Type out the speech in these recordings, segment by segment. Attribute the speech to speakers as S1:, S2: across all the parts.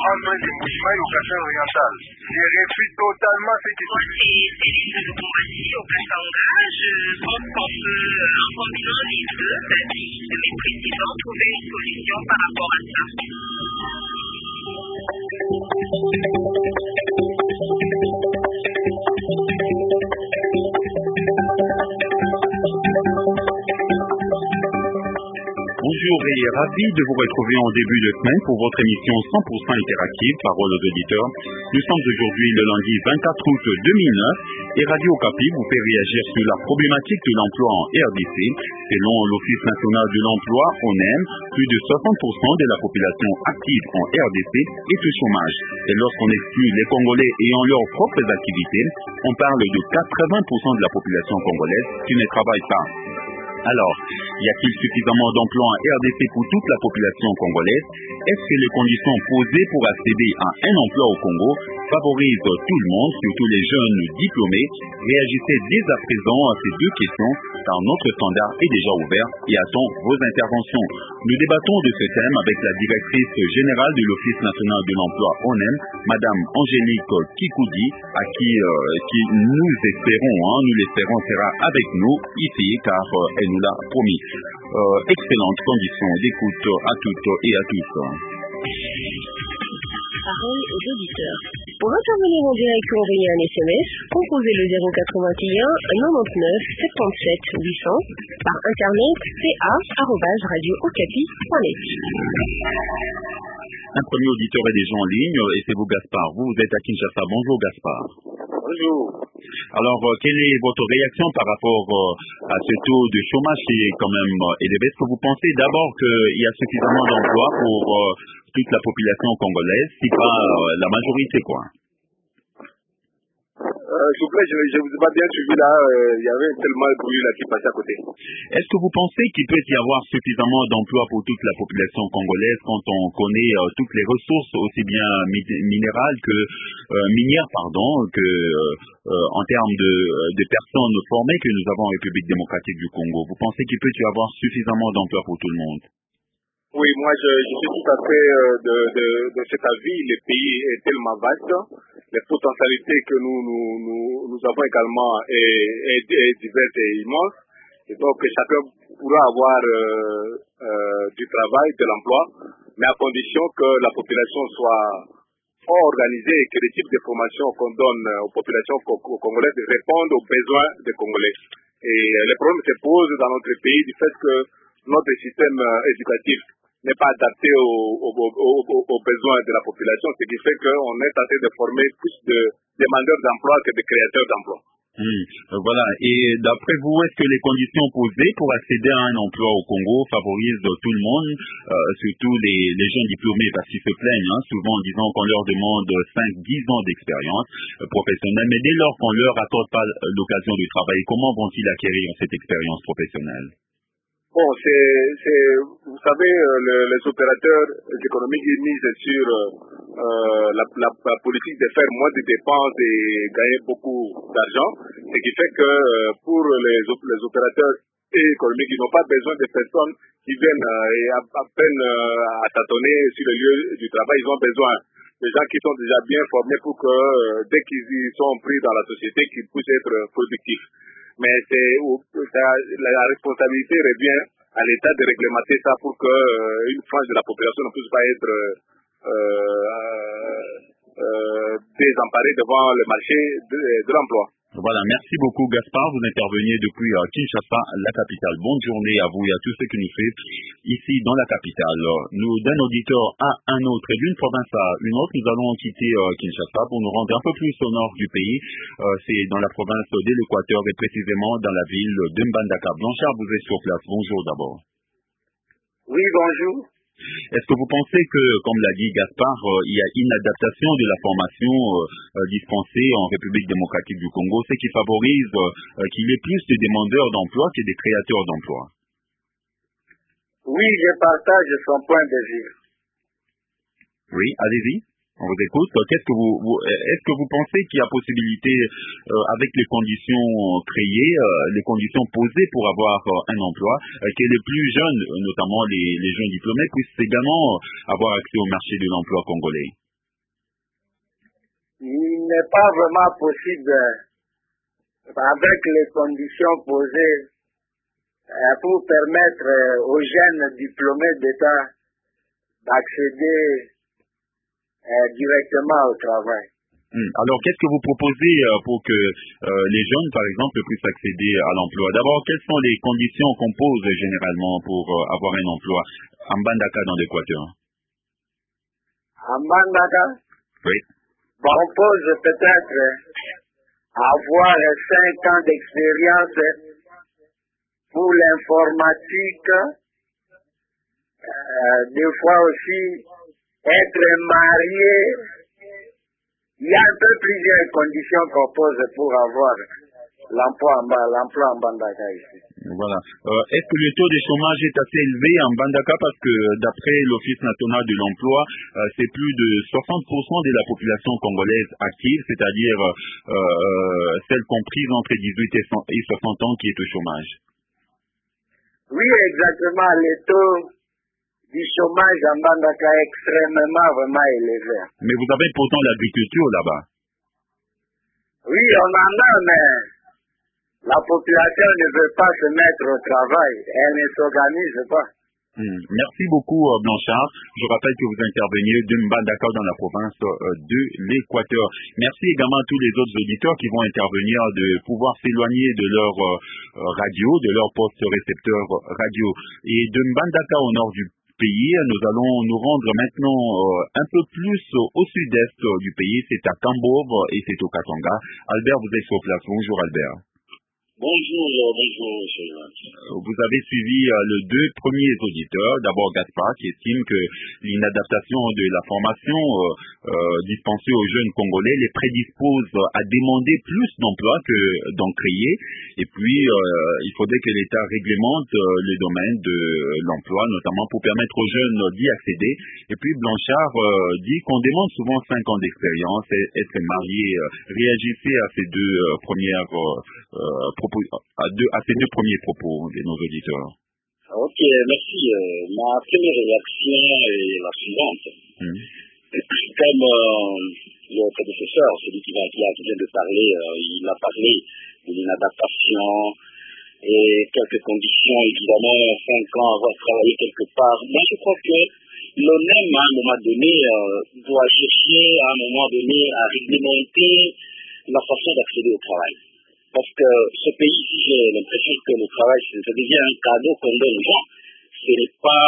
S1: main de Mbujimayi au Kasai oriental. Je refuse totalement ce qui se passe.
S2: C'est Céline de Combattu au Katanga. Je pense qu'on peut, en combinant les deux avis de mes présidents, trouver une solution par rapport à ça.
S3: Bonjour et ravi de vous retrouver en début de semaine pour votre émission 100% interactive, Parole aux auditeurs. Nous sommes aujourd'hui le lundi 24 août 2009 et Radio Okapi vous fait réagir sur la problématique de l'emploi en RDC. Selon l'Office national de l'emploi, ONEM, plus de 60% de la population active en RDC est au chômage. Et lorsqu'on exclut les Congolais ayant leurs propres activités, on parle de 80% de la population congolaise qui ne travaille pas. Alors, y a-t-il suffisamment d'emplois en RDC pour toute la population congolaise? Est-ce que les conditions posées pour accéder à un emploi au Congo favorisent tout le monde, surtout les jeunes diplômés? Réagissez dès à présent à ces deux questions, car notre standard est déjà ouvert et attend vos interventions. Nous débattons de ce thème avec la directrice générale de l'Office national de l'emploi ONEM, Madame Angélique Kikoudi, à qui nous l'espérons sera avec nous ici, car elle nous l'a promis. Excellentes conditions d'écoute à toutes et à tous.
S4: Parole aux auditeurs. Pour intervenir en direct ou envoyer un SMS, composez le 081 99 77 800 par internet ca@radiookapi.net.
S3: Un premier auditeur est déjà en ligne et c'est vous Gaspard. Vous êtes à Kinshasa. Bonjour Gaspard.
S5: Bonjour.
S3: Alors, quelle est votre réaction par rapport à ce taux de chômage qui est quand même élevé? Est-ce que vous pensez d'abord qu'il y a suffisamment d'emplois pour toute la population congolaise, si pas la majorité, quoi?
S5: S'il vous plaît, je ne vous ai pas bien suivi là, il y avait tellement de bruit là qui passait à côté.
S3: Est-ce que vous pensez qu'il peut y avoir suffisamment d'emplois pour toute la population congolaise quand on connaît toutes les ressources, aussi bien minérales que minières, que en termes de personnes formées que nous avons en République démocratique du Congo? Vous pensez qu'il peut y avoir suffisamment d'emplois pour tout le monde?
S5: Oui, moi je suis tout à fait de cet avis. Le pays est tellement vaste, les potentialités que nous avons également est diverses et immenses. Et donc chacun pourra avoir du travail, de l'emploi, mais à condition que la population soit fort organisée et que les types de formations qu'on donne aux populations congolaises répondent aux besoins des Congolais. Et les problèmes se posent dans notre pays du fait que notre système éducatif n'est pas adapté aux besoins de la population, ce qui fait qu'on est tenté de former plus de demandeurs d'emploi que de créateurs d'emploi.
S3: Voilà. Et d'après vous, est-ce que les conditions posées pour accéder à un emploi au Congo favorisent tout le monde, surtout les jeunes diplômés, parce qu'ils se plaignent souvent en disant qu'on leur demande 5-10 ans d'expérience professionnelle, mais dès lors qu'on leur accorde pas l'occasion de travailler, comment vont-ils acquérir cette expérience professionnelle?
S5: Bon, vous savez, les opérateurs économiques misent sur la politique de faire moins de dépenses et gagner beaucoup d'argent, ce qui fait que pour les opérateurs économiques, ils n'ont pas besoin de personnes qui viennent et à peine à tâtonner sur le lieu du travail. Ils ont besoin de gens qui sont déjà bien formés pour que dès qu'ils sont pris dans la société, qu'ils puissent être productifs. Mais la responsabilité revient à l'État de réglementer ça pour que une frange de la population ne puisse pas être désemparée devant le marché de l'emploi.
S3: Voilà, merci beaucoup Gaspard, vous interveniez depuis Kinshasa, la capitale. Bonne journée à vous et à tous ceux qui nous suivent ici dans la capitale. Nous, d'un auditeur à un autre et d'une province à une autre, nous allons quitter Kinshasa pour nous rendre un peu plus au nord du pays. C'est dans la province de l'Équateur et précisément dans la ville de Mbandaka. Blanchard, vous êtes sur place. Bonjour d'abord.
S6: Oui, bonjour.
S3: Est-ce que vous pensez que, comme l'a dit Gaspard, il y a une adaptation de la formation dispensée en République démocratique du Congo, ce qui favorise qu'il y ait plus de demandeurs d'emploi que des créateurs d'emploi?
S6: Oui, je partage son point de vue.
S3: Oui, allez-y. On vous écoute. Est-ce que vous pensez qu'il y a possibilité, avec les conditions créées, les conditions posées pour avoir un emploi, que les plus jeunes, notamment les jeunes diplômés, puissent également avoir accès au marché de l'emploi congolais?
S6: il n'est pas vraiment possible, avec les conditions posées, pour permettre aux jeunes diplômés d'État d'accéder directement au travail.
S3: Alors, qu'est-ce que vous proposez pour que les jeunes, par exemple, puissent accéder à l'emploi? D'abord, quelles sont les conditions qu'on pose généralement pour avoir un emploi en Mbandaka dans l'Équateur?
S6: En Mbandaka,
S3: Oui.
S6: on pose peut-être avoir 5 ans d'expérience pour l'informatique, des fois aussi être marié. Il y a un peu plusieurs conditions qu'on pose pour avoir l'emploi en Mbandaka ici.
S3: Voilà. Est-ce que le taux de chômage est assez élevé en Mbandaka? Parce que d'après l'Office national de l'emploi, c'est plus de 60% de la population congolaise active, c'est-à-dire celle comprise entre 18 et 60 ans qui est au chômage.
S6: Oui, exactement. Le taux du chômage en Mbandaka est extrêmement vraiment élevé.
S3: Mais vous avez pourtant l'agriculture là-bas.
S6: Oui, on en a, mais la population ne veut pas se mettre au travail. Elle ne s'organise pas.
S3: Merci beaucoup, Blanchard. Je rappelle que vous interveniez de Mbandaka dans la province de l'Équateur. Merci également à tous les autres auditeurs qui vont intervenir de pouvoir s'éloigner de leur radio, de leur poste récepteur radio. Et de Mbandaka au nord du pays, nous allons nous rendre maintenant un peu plus au sud-est du pays. C'est à Kambove et c'est au Katanga. Albert, vous êtes sur place. Bonjour Albert.
S7: Bonjour, monsieur.
S3: Vous avez suivi les deux premiers auditeurs. D'abord Gaspard qui estime que l'inadaptation de la formation dispensée aux jeunes Congolais les prédispose à demander plus d'emplois que d'en créer. Et puis, il faudrait que l'État réglemente le domaine de l'emploi, notamment pour permettre aux jeunes d'y accéder. Et puis Blanchard dit qu'on demande souvent 5 ans d'expérience, être marié. Réagissez à ces deux premières à ces deux premiers propos de nos auditeurs.
S7: Ok, merci. Ma première réaction est la suivante. Comme le prédécesseur, celui qui vient de parler, il a parlé de l'inadaptation et quelques conditions, évidemment, 5 ans avoir travaillé quelque part. Moi, je crois que l'ONEM, à un moment donné, doit chercher, à un moment donné, à réglementer la façon d'accéder au travail. Parce que ce pays, si j'ai l'impression que le travail, ça devient un cadeau qu'on donne aux gens, ce n'est pas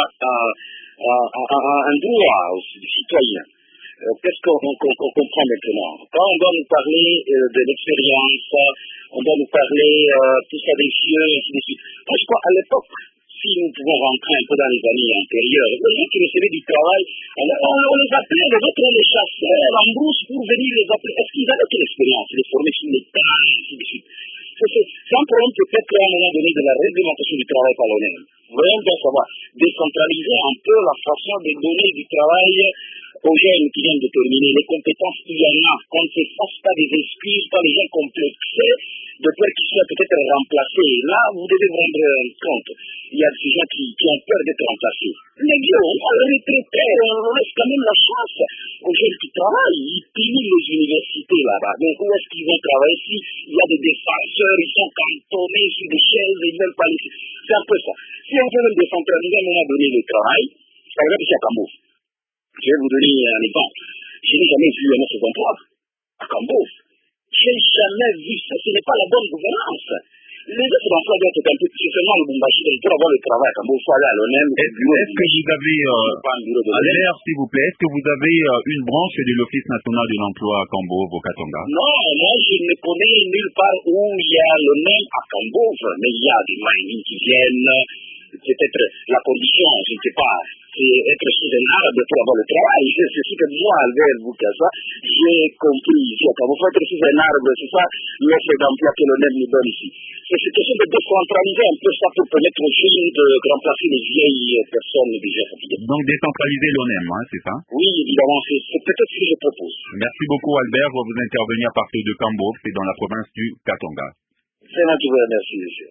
S7: un droit aux citoyens. Qu'est-ce qu'on comprend maintenant? Quand on doit nous parler de l'expérience, on doit nous parler tout ça des cieux, et ainsi de suite. Moi, je crois à l'époque, si nous pouvons rentrer un peu dans les années antérieures, les gens qui recevaient du travail, on les appelait, les autres on les chassait en brousse pour venir les appeler. Est-ce qu'ils avaient quelle expérience? Les former sur le terrain, et ainsi de suite. C'est un problème peut-être à un moment donné de la réglementation du travail par l'ONEM. Voyons bien savoir, décentraliser un peu la façon de donner du travail aux jeunes qui viennent de terminer. Les compétences qu'il y en a, qu'on ne se fasse pas des excuses, pas les gens complexés, de peur qu'ils soient peut-être remplacés. Là, vous devez vous rendre compte. Il y a des gens qui ont peur d'être remplacés. Les vieux, on va les retraiter, on laisse quand même la chance aux jeunes qui travaillent. Ils finissent les universités là-bas. Donc, où est-ce qu'ils vont travailler? Si il y a des défenseurs, ils sont cantonnés sur des chaises, ils ne veulent pas les... C'est un peu ça. Si on veut même décentraliser à un moment donné le travail, par exemple, ici à Kambove. Je vais vous donner un exemple. Je n'ai jamais vu un autre emploi à Kambove. Je n'ai jamais vu ça. Ce n'est pas la bonne gouvernance. Les autres emplois doivent être un peu plus seulement le Bumbashi pour avoir le travail à Kambove. Il faut aller à l'ONEM.
S3: Est-ce que vous avez, Albert, s'il vous plaît, est-ce que vous avez une branche de l'Office national de l'emploi à Kambove, au Katanga?
S7: Non, moi je ne connais nulle part où il y a l'ONEM à Kambove, mais il y a des mining qui viennent. Peut-être la condition, je ne sais pas, c'est être sous un arbre pour avoir le travail. C'est ce que moi, Albert Boukassa, j'ai compris ici. Quand vous faites sous un arbre, c'est ça l'offre d'emploi que l'ONEM nous donne ici. C'est cette question de décentraliser un peu ça pour permettre aux jeunes de remplacer les vieilles personnes déjà fatiguées.
S3: Donc décentraliser l'ONEM, hein, c'est ça?
S7: Oui, évidemment, c'est peut-être ce que je propose.
S3: Merci beaucoup Albert, vous intervenir à partir de Kambove, c'est dans la province du Katanga.
S7: C'est moi qui vous remercie, monsieur.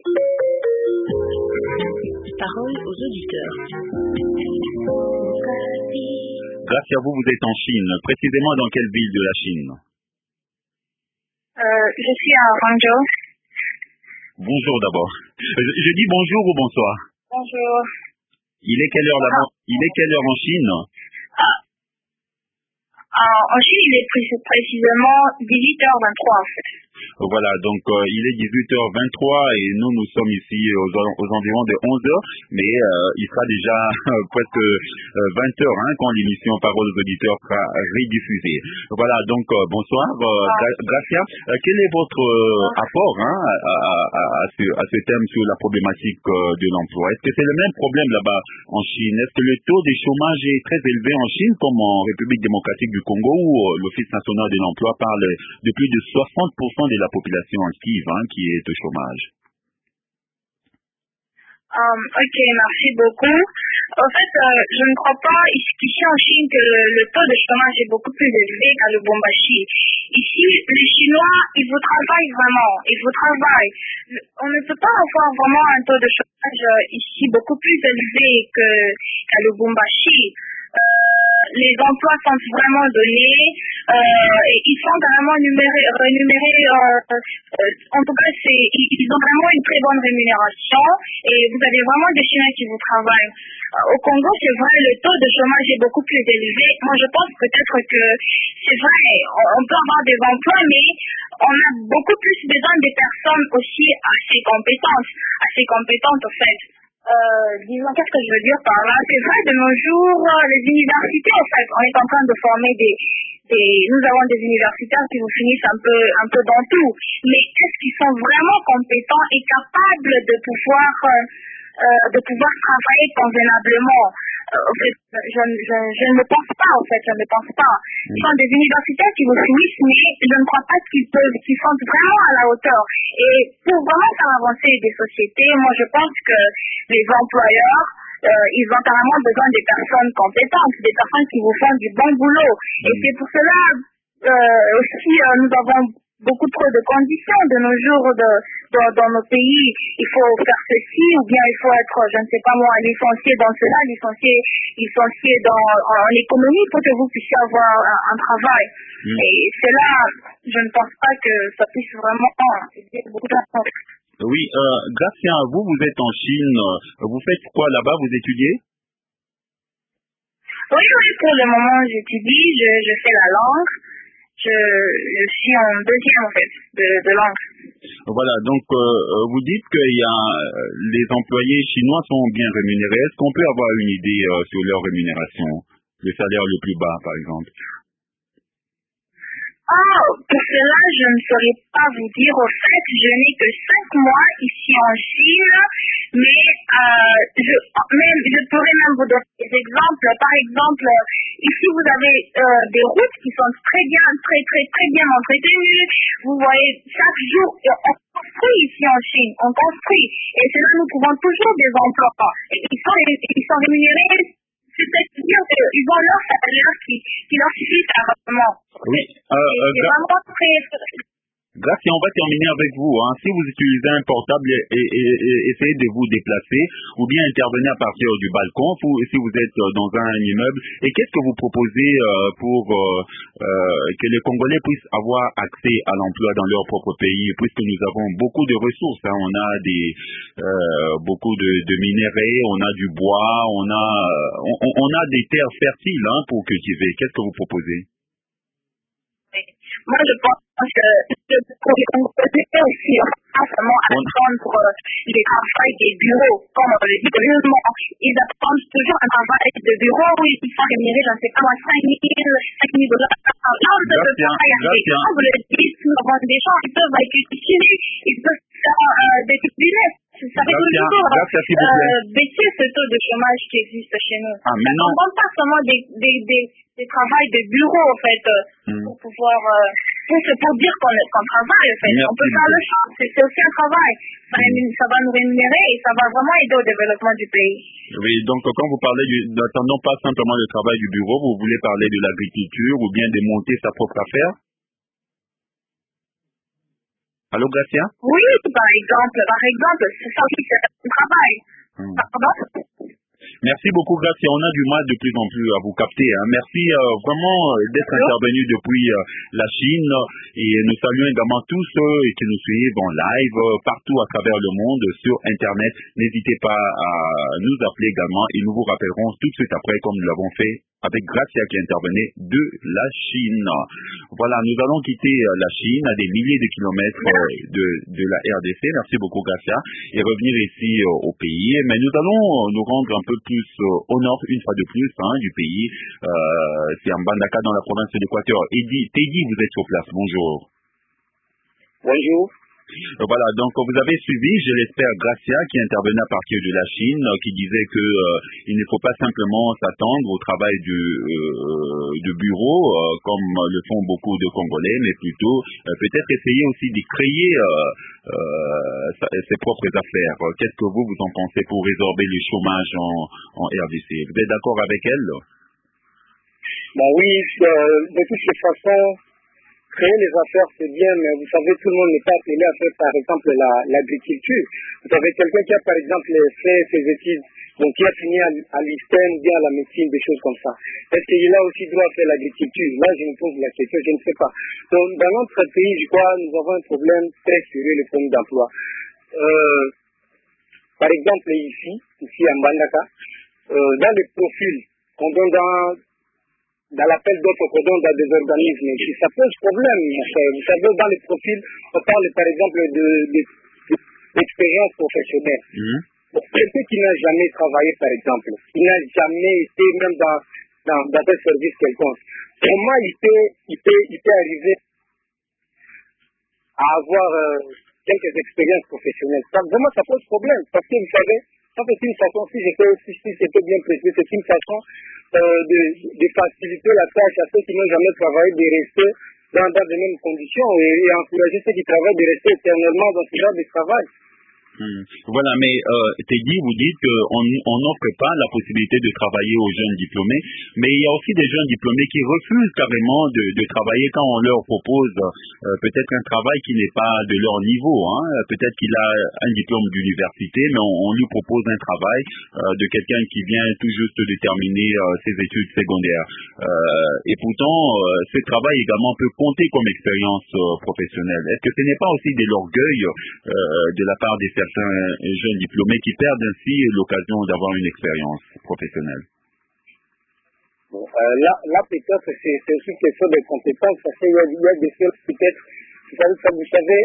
S4: Parole aux auditeurs.
S3: Grâce à vous, vous êtes en Chine. Précisément dans quelle ville de la Chine?
S2: Je suis à Hangzhou.
S3: Bonjour d'abord. Je dis bonjour ou bonsoir?
S2: Bonjour.
S3: Il est quelle heure là-bas? Il est quelle heure en Chine?
S2: En Chine, il est précisément 18h23 en fait.
S3: Voilà, donc il est 18h23 et nous sommes ici aux environs de 11h, mais il sera déjà presque 20h quand l'émission Parole aux auditeurs sera rediffusée. Voilà, donc bonsoir, Gracia. Quel est votre apport à ce thème sur la problématique de l'emploi? Est-ce que c'est le même problème là-bas en Chine? Est-ce que le taux de chômage est très élevé en Chine comme en République démocratique du Congo où l'Office national de l'emploi parle de plus de 60% de la population active qui est au chômage?
S2: Ok, merci beaucoup. En fait, je ne crois pas ici en Chine que le taux de chômage est beaucoup plus élevé qu'à Lubumbashi. Ici, les Chinois, ils vous travaillent vraiment, ils vous travaillent. On ne peut pas avoir vraiment un taux de chômage ici beaucoup plus élevé qu'à Lubumbashi. Les emplois sont vraiment donnés et ils sont vraiment rémunérés. En tout cas, ils ont vraiment une très bonne rémunération et vous avez vraiment des Chinois qui vous travaillent. Au Congo, c'est vrai, le taux de chômage est beaucoup plus élevé. Moi, je pense peut-être que c'est vrai, on peut avoir des emplois, mais on a beaucoup plus besoin des personnes aussi assez compétentes en fait. Disons, qu'est-ce que je veux dire par là? C'est vrai, de nos jours, les universités, en fait, on est en train de former nous avons des universitaires qui vous finissent un peu dans tout. Mais est-ce qu'ils sont vraiment compétents et capables de pouvoir travailler convenablement? En fait, je ne le pense pas, en fait, je ne le pense pas. Ils sont des universitaires qui vous finissent, mais je ne crois pas qu'ils sont vraiment à la hauteur. Et pour vraiment faire avancer des sociétés, moi je pense que les employeurs, ils ont carrément besoin des personnes compétentes, des personnes qui vous font du bon boulot. Et c'est pour cela aussi nous avons beaucoup trop de conditions de nos jours dans nos pays. Il faut faire ceci ou bien il faut être, je ne sais pas moi, licencié dans cela, licencié en économie pour que vous puissiez avoir un travail. Et c'est là, je ne pense pas que ça puisse vraiment aider beaucoup de gens.
S3: Oui, Gracia, vous êtes en Chine. Vous faites quoi là-bas? Vous étudiez?
S2: Oui, pour le moment, j'étudie, je fais la langue. Je suis en deuxième, en fait, de langue.
S3: Voilà, donc vous dites que les employés chinois sont bien rémunérés. Est-ce qu'on peut avoir une idée sur leur rémunération? Le salaire le plus bas, par exemple?
S2: Pour cela, je ne saurais pas vous dire. Au fait, je n'ai que 5 mois ici en Chine, mais je pourrais même vous donner des exemples. Par exemple, ici vous avez des routes qui sont très bien entretenues. Vous voyez, chaque jour, on construit ici en Chine, on construit. Et c'est là que nous trouvons toujours des emplois. Et ils sont rémunérés. C'est-à-dire qu'ils ont leur salaire qui leur suffit carrément.
S3: Oui.
S2: C'est vraiment très...
S3: Gracia, on va terminer avec vous. Si vous utilisez un portable et essayez de vous déplacer ou bien intervenir à partir du balcon si vous êtes dans un immeuble. Et qu'est-ce que vous proposez pour que les Congolais puissent avoir accès à l'emploi dans leur propre pays, puisque nous avons beaucoup de ressources. On a beaucoup de minéraux, on a du bois, on a des terres fertiles pour cultiver. Qu'est-ce que vous proposez?
S2: Moi, je pense que pour les Congolais aussi, pas seulement attendre les travail des bureaux, comme on le dit réellement. Ils attendent toujours un travail de bureau où ils sont rémunérés, je ne sais pas, 5 000 $. Là, on ne peut pas y arriver. Comme vous le dites, nous avons des gens, ils peuvent cultiver, ils peuvent faire des business. Ça fait toujours baisser ce taux de chômage qui existe chez nous. Ça ne demande pas seulement des travails de bureau, en fait, pour pouvoir, pour dire qu'on travaille, en fait.
S3: Merci.
S2: On peut faire le champ, c'est aussi un travail. Ça va nous rémunérer et ça va vraiment aider au développement du pays.
S3: Oui, donc quand vous parlez n'attendons pas simplement le travail du bureau, vous voulez parler de l'agriculture ou bien de monter sa propre affaire? Allô, Gracia?
S2: Oui, par exemple, c'est ça aussi, c'est un travail. Pardon?
S3: Merci beaucoup, Gracia. On a du mal de plus en plus à vous capter. Hein. Merci vraiment d'être intervenu depuis la Chine. Et nous saluons également tous ceux qui nous suivent en live partout à travers le monde sur Internet. N'hésitez pas à nous appeler également et nous vous rappellerons tout de suite après, comme nous l'avons fait avec Gracia qui intervenait de la Chine. Voilà, nous allons quitter la Chine à des milliers de kilomètres de la RDC. Merci beaucoup, Gracia. Et revenir ici au pays. Mais nous allons nous rendre un peu plus au nord, une fois de plus, du pays. C'est en Mbandaka, dans la province de l'Équateur. Teddy, vous êtes sur place. Bonjour.
S6: Bonjour.
S3: Voilà, donc vous avez suivi, je l'espère, Gracia qui intervenait à partir de la Chine, qui disait que il ne faut pas simplement s'attendre au travail de bureau, comme le font beaucoup de Congolais, mais plutôt peut-être essayer aussi de créer ses propres affaires. Qu'est-ce que vous en pensez pour résorber le chômage en RDC? Vous êtes d'accord avec elle?
S6: Oui, de toutes les façons, créer les affaires, c'est bien, mais vous savez, tout le monde n'est pas appelé à faire, par exemple, l'agriculture. Vous avez quelqu'un qui a, par exemple, fait ses études, donc qui a fini à l'ISTEM, bien à la médecine, des choses comme ça. Est-ce qu'il a aussi droit à faire l'agriculture? Là, je me pose la question, je ne sais pas. Donc, dans notre pays, je crois, nous avons un problème très sérieux, le problème d'emploi. Par exemple, ici à Mbandaka, dans les profils qu'on donne dans l'appel d'offres qu'on donne dans des organismes, ça pose problème. Vous savez, dans les profils, on parle par exemple d'expérience professionnelle. Quelqu'un qui n'a jamais travaillé, par exemple, qui n'a jamais été même dans un service quelconque, comment il peut arriver à avoir quelques expériences professionnelles? Vraiment, ça pose problème. Parce que vous savez, ça c'est une façon, si c'était bien précisé, c'est une façon de faciliter la tâche à ceux qui n'ont jamais travaillé, de rester dans les mêmes conditions et encourager ceux qui travaillent de rester éternellement dans ce genre de travail.
S3: Voilà, mais Teddy, vous dites qu'on n'offre pas la possibilité de travailler aux jeunes diplômés, mais il y a aussi des jeunes diplômés qui refusent carrément de travailler quand on leur propose peut-être un travail qui n'est pas de leur niveau. Peut-être qu'il a un diplôme d'université, mais on lui propose un travail de quelqu'un qui vient tout juste de terminer ses études secondaires. Et pourtant, ce travail également peut compter comme expérience professionnelle. Est-ce que ce n'est pas aussi de l'orgueil de la part des certains jeunes diplômés qui perdent ainsi l'occasion d'avoir une expérience professionnelle?
S6: Là peut-être, c'est aussi question de compétences, parce qu'il y a des choses peut-être, vous savez,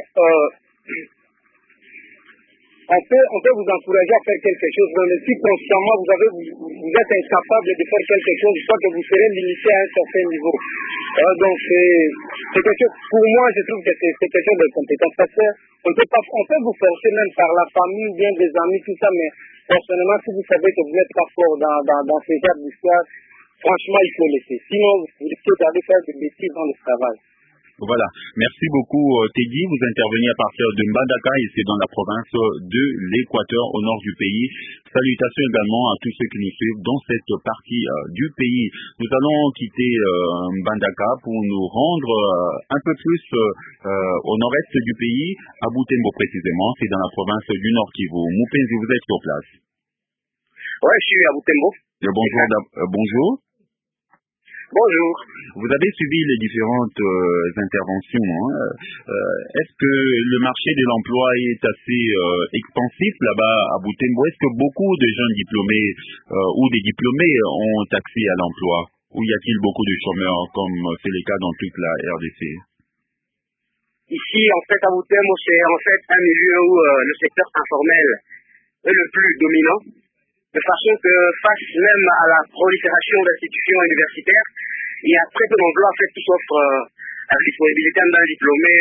S6: on peut vous encourager à faire quelque chose, mais si consciemment vous êtes incapable de faire quelque chose, je crois que vous serez limité à un certain niveau. Donc c'est quelque chose, pour moi je trouve que c'est quelque chose de compétence, parce que on peut vous forcer même par la famille, bien des amis, tout ça, mais personnellement si vous savez que vous n'êtes pas fort dans ce genre d'histoire, franchement il faut laisser. Sinon vous risquez d'aller faire des bêtises dans le travail.
S3: Voilà. Merci beaucoup, Teddy. Vous intervenez à partir de Mbandaka, ici dans la province de l'Équateur, au nord du pays. Salutations également à tous ceux qui nous suivent dans cette partie du pays. Nous allons quitter Mbandaka pour nous rendre un peu plus au nord-est du pays, à Butembo précisément. C'est dans la province du Nord Kivu. Moupenzi, vous êtes sur place?
S6: Oui, je suis à Butembo.
S3: Bonjour.
S6: Bonjour.
S3: Vous avez suivi les différentes interventions. Est-ce que le marché de l'emploi est assez expansif là-bas à Butembo? Est-ce que beaucoup de jeunes diplômés ou des diplômés ont accès à l'emploi? Ou y a-t-il beaucoup de chômeurs comme c'est le cas dans toute la RDC?
S6: Ici, en fait, à Butembo, c'est en fait un milieu où le secteur informel est le plus dominant, de façon que face même à la prolifération d'institutions universitaires, il y a très peu d'emplois en fait qui s'offrent à la disponibilité d'un diplômé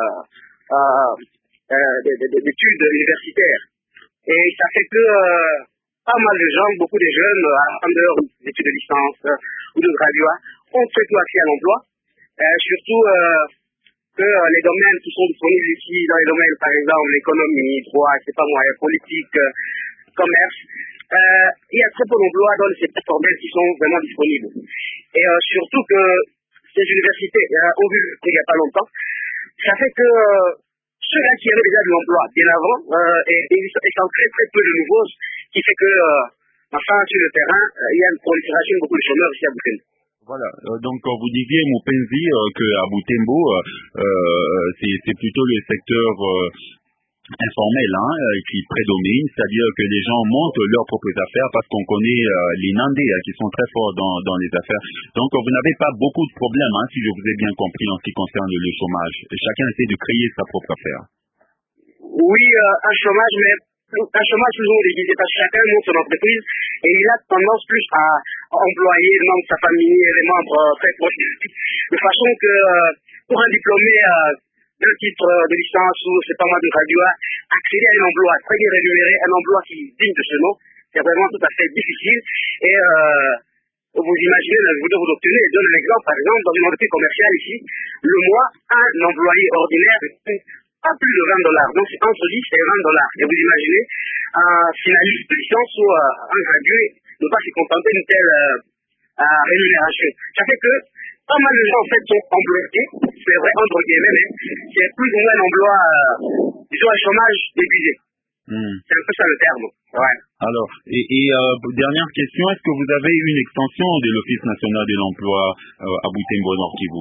S6: d'études universitaires. Et ça fait que pas mal de gens, beaucoup de jeunes, en dehors des études de licence ou de graduat, ont très peu accès à l'emploi. Surtout que les domaines qui sont disponibles ici, dans les domaines par exemple l'économie, droit, je sais pas moi, politique, commerce, il y a très peu d'emplois dans les secteurs formels qui sont vraiment disponibles. Et surtout que ces universités ont vu il n'y a pas longtemps, ça fait que ceux-là qui avaient déjà de l'emploi bien avant, et ils sont très très peu de nouveaux, ce qui fait que Enfin, sur le terrain, il y a une prolifération de beaucoup de chômeurs ici à Butembo.
S3: Voilà, donc vous disiez, Mupenzi, qu'à Butembo, c'est plutôt le secteur informel qui prédomine, c'est-à-dire que les gens montent leurs propres affaires parce qu'on connaît les Nandés qui sont très forts dans les affaires. Donc vous n'avez pas beaucoup de problèmes, si je vous ai bien compris, en ce qui concerne le chômage. Chacun essaie de créer sa propre affaire.
S6: Oui, un chômage, mais un chômage toujours déguisé parce que chacun monte son entreprise et il a tendance plus à employer les membres de sa famille et les membres très proches de façon que pour un diplômé d'un titre de licence ou c'est pas moi de graduat, accéder à un emploi très bien rémunéré, un emploi qui est digne de ce nom, c'est vraiment tout à fait difficile. Et vous imaginez, vous obtenez, je donne un exemple, par exemple, dans une entreprise commerciale ici, le mois, un employé ordinaire pas plus de $20. Donc c'est entre 10 et $20. Et vous imaginez, un finaliste de licence ou un gradué ne pas se contenter d'une telle rémunération. Ça fait que pas mal de gens en fait sont employés, c'est vrai entre guillemets, mais c'est plus ou moins un emploi, disons un chômage épuisé. C'est un peu ça le terme. Ouais.
S3: Alors, dernière question, est-ce que vous avez eu une extension de l'Office national de l'emploi à Butembo Nord Kivu?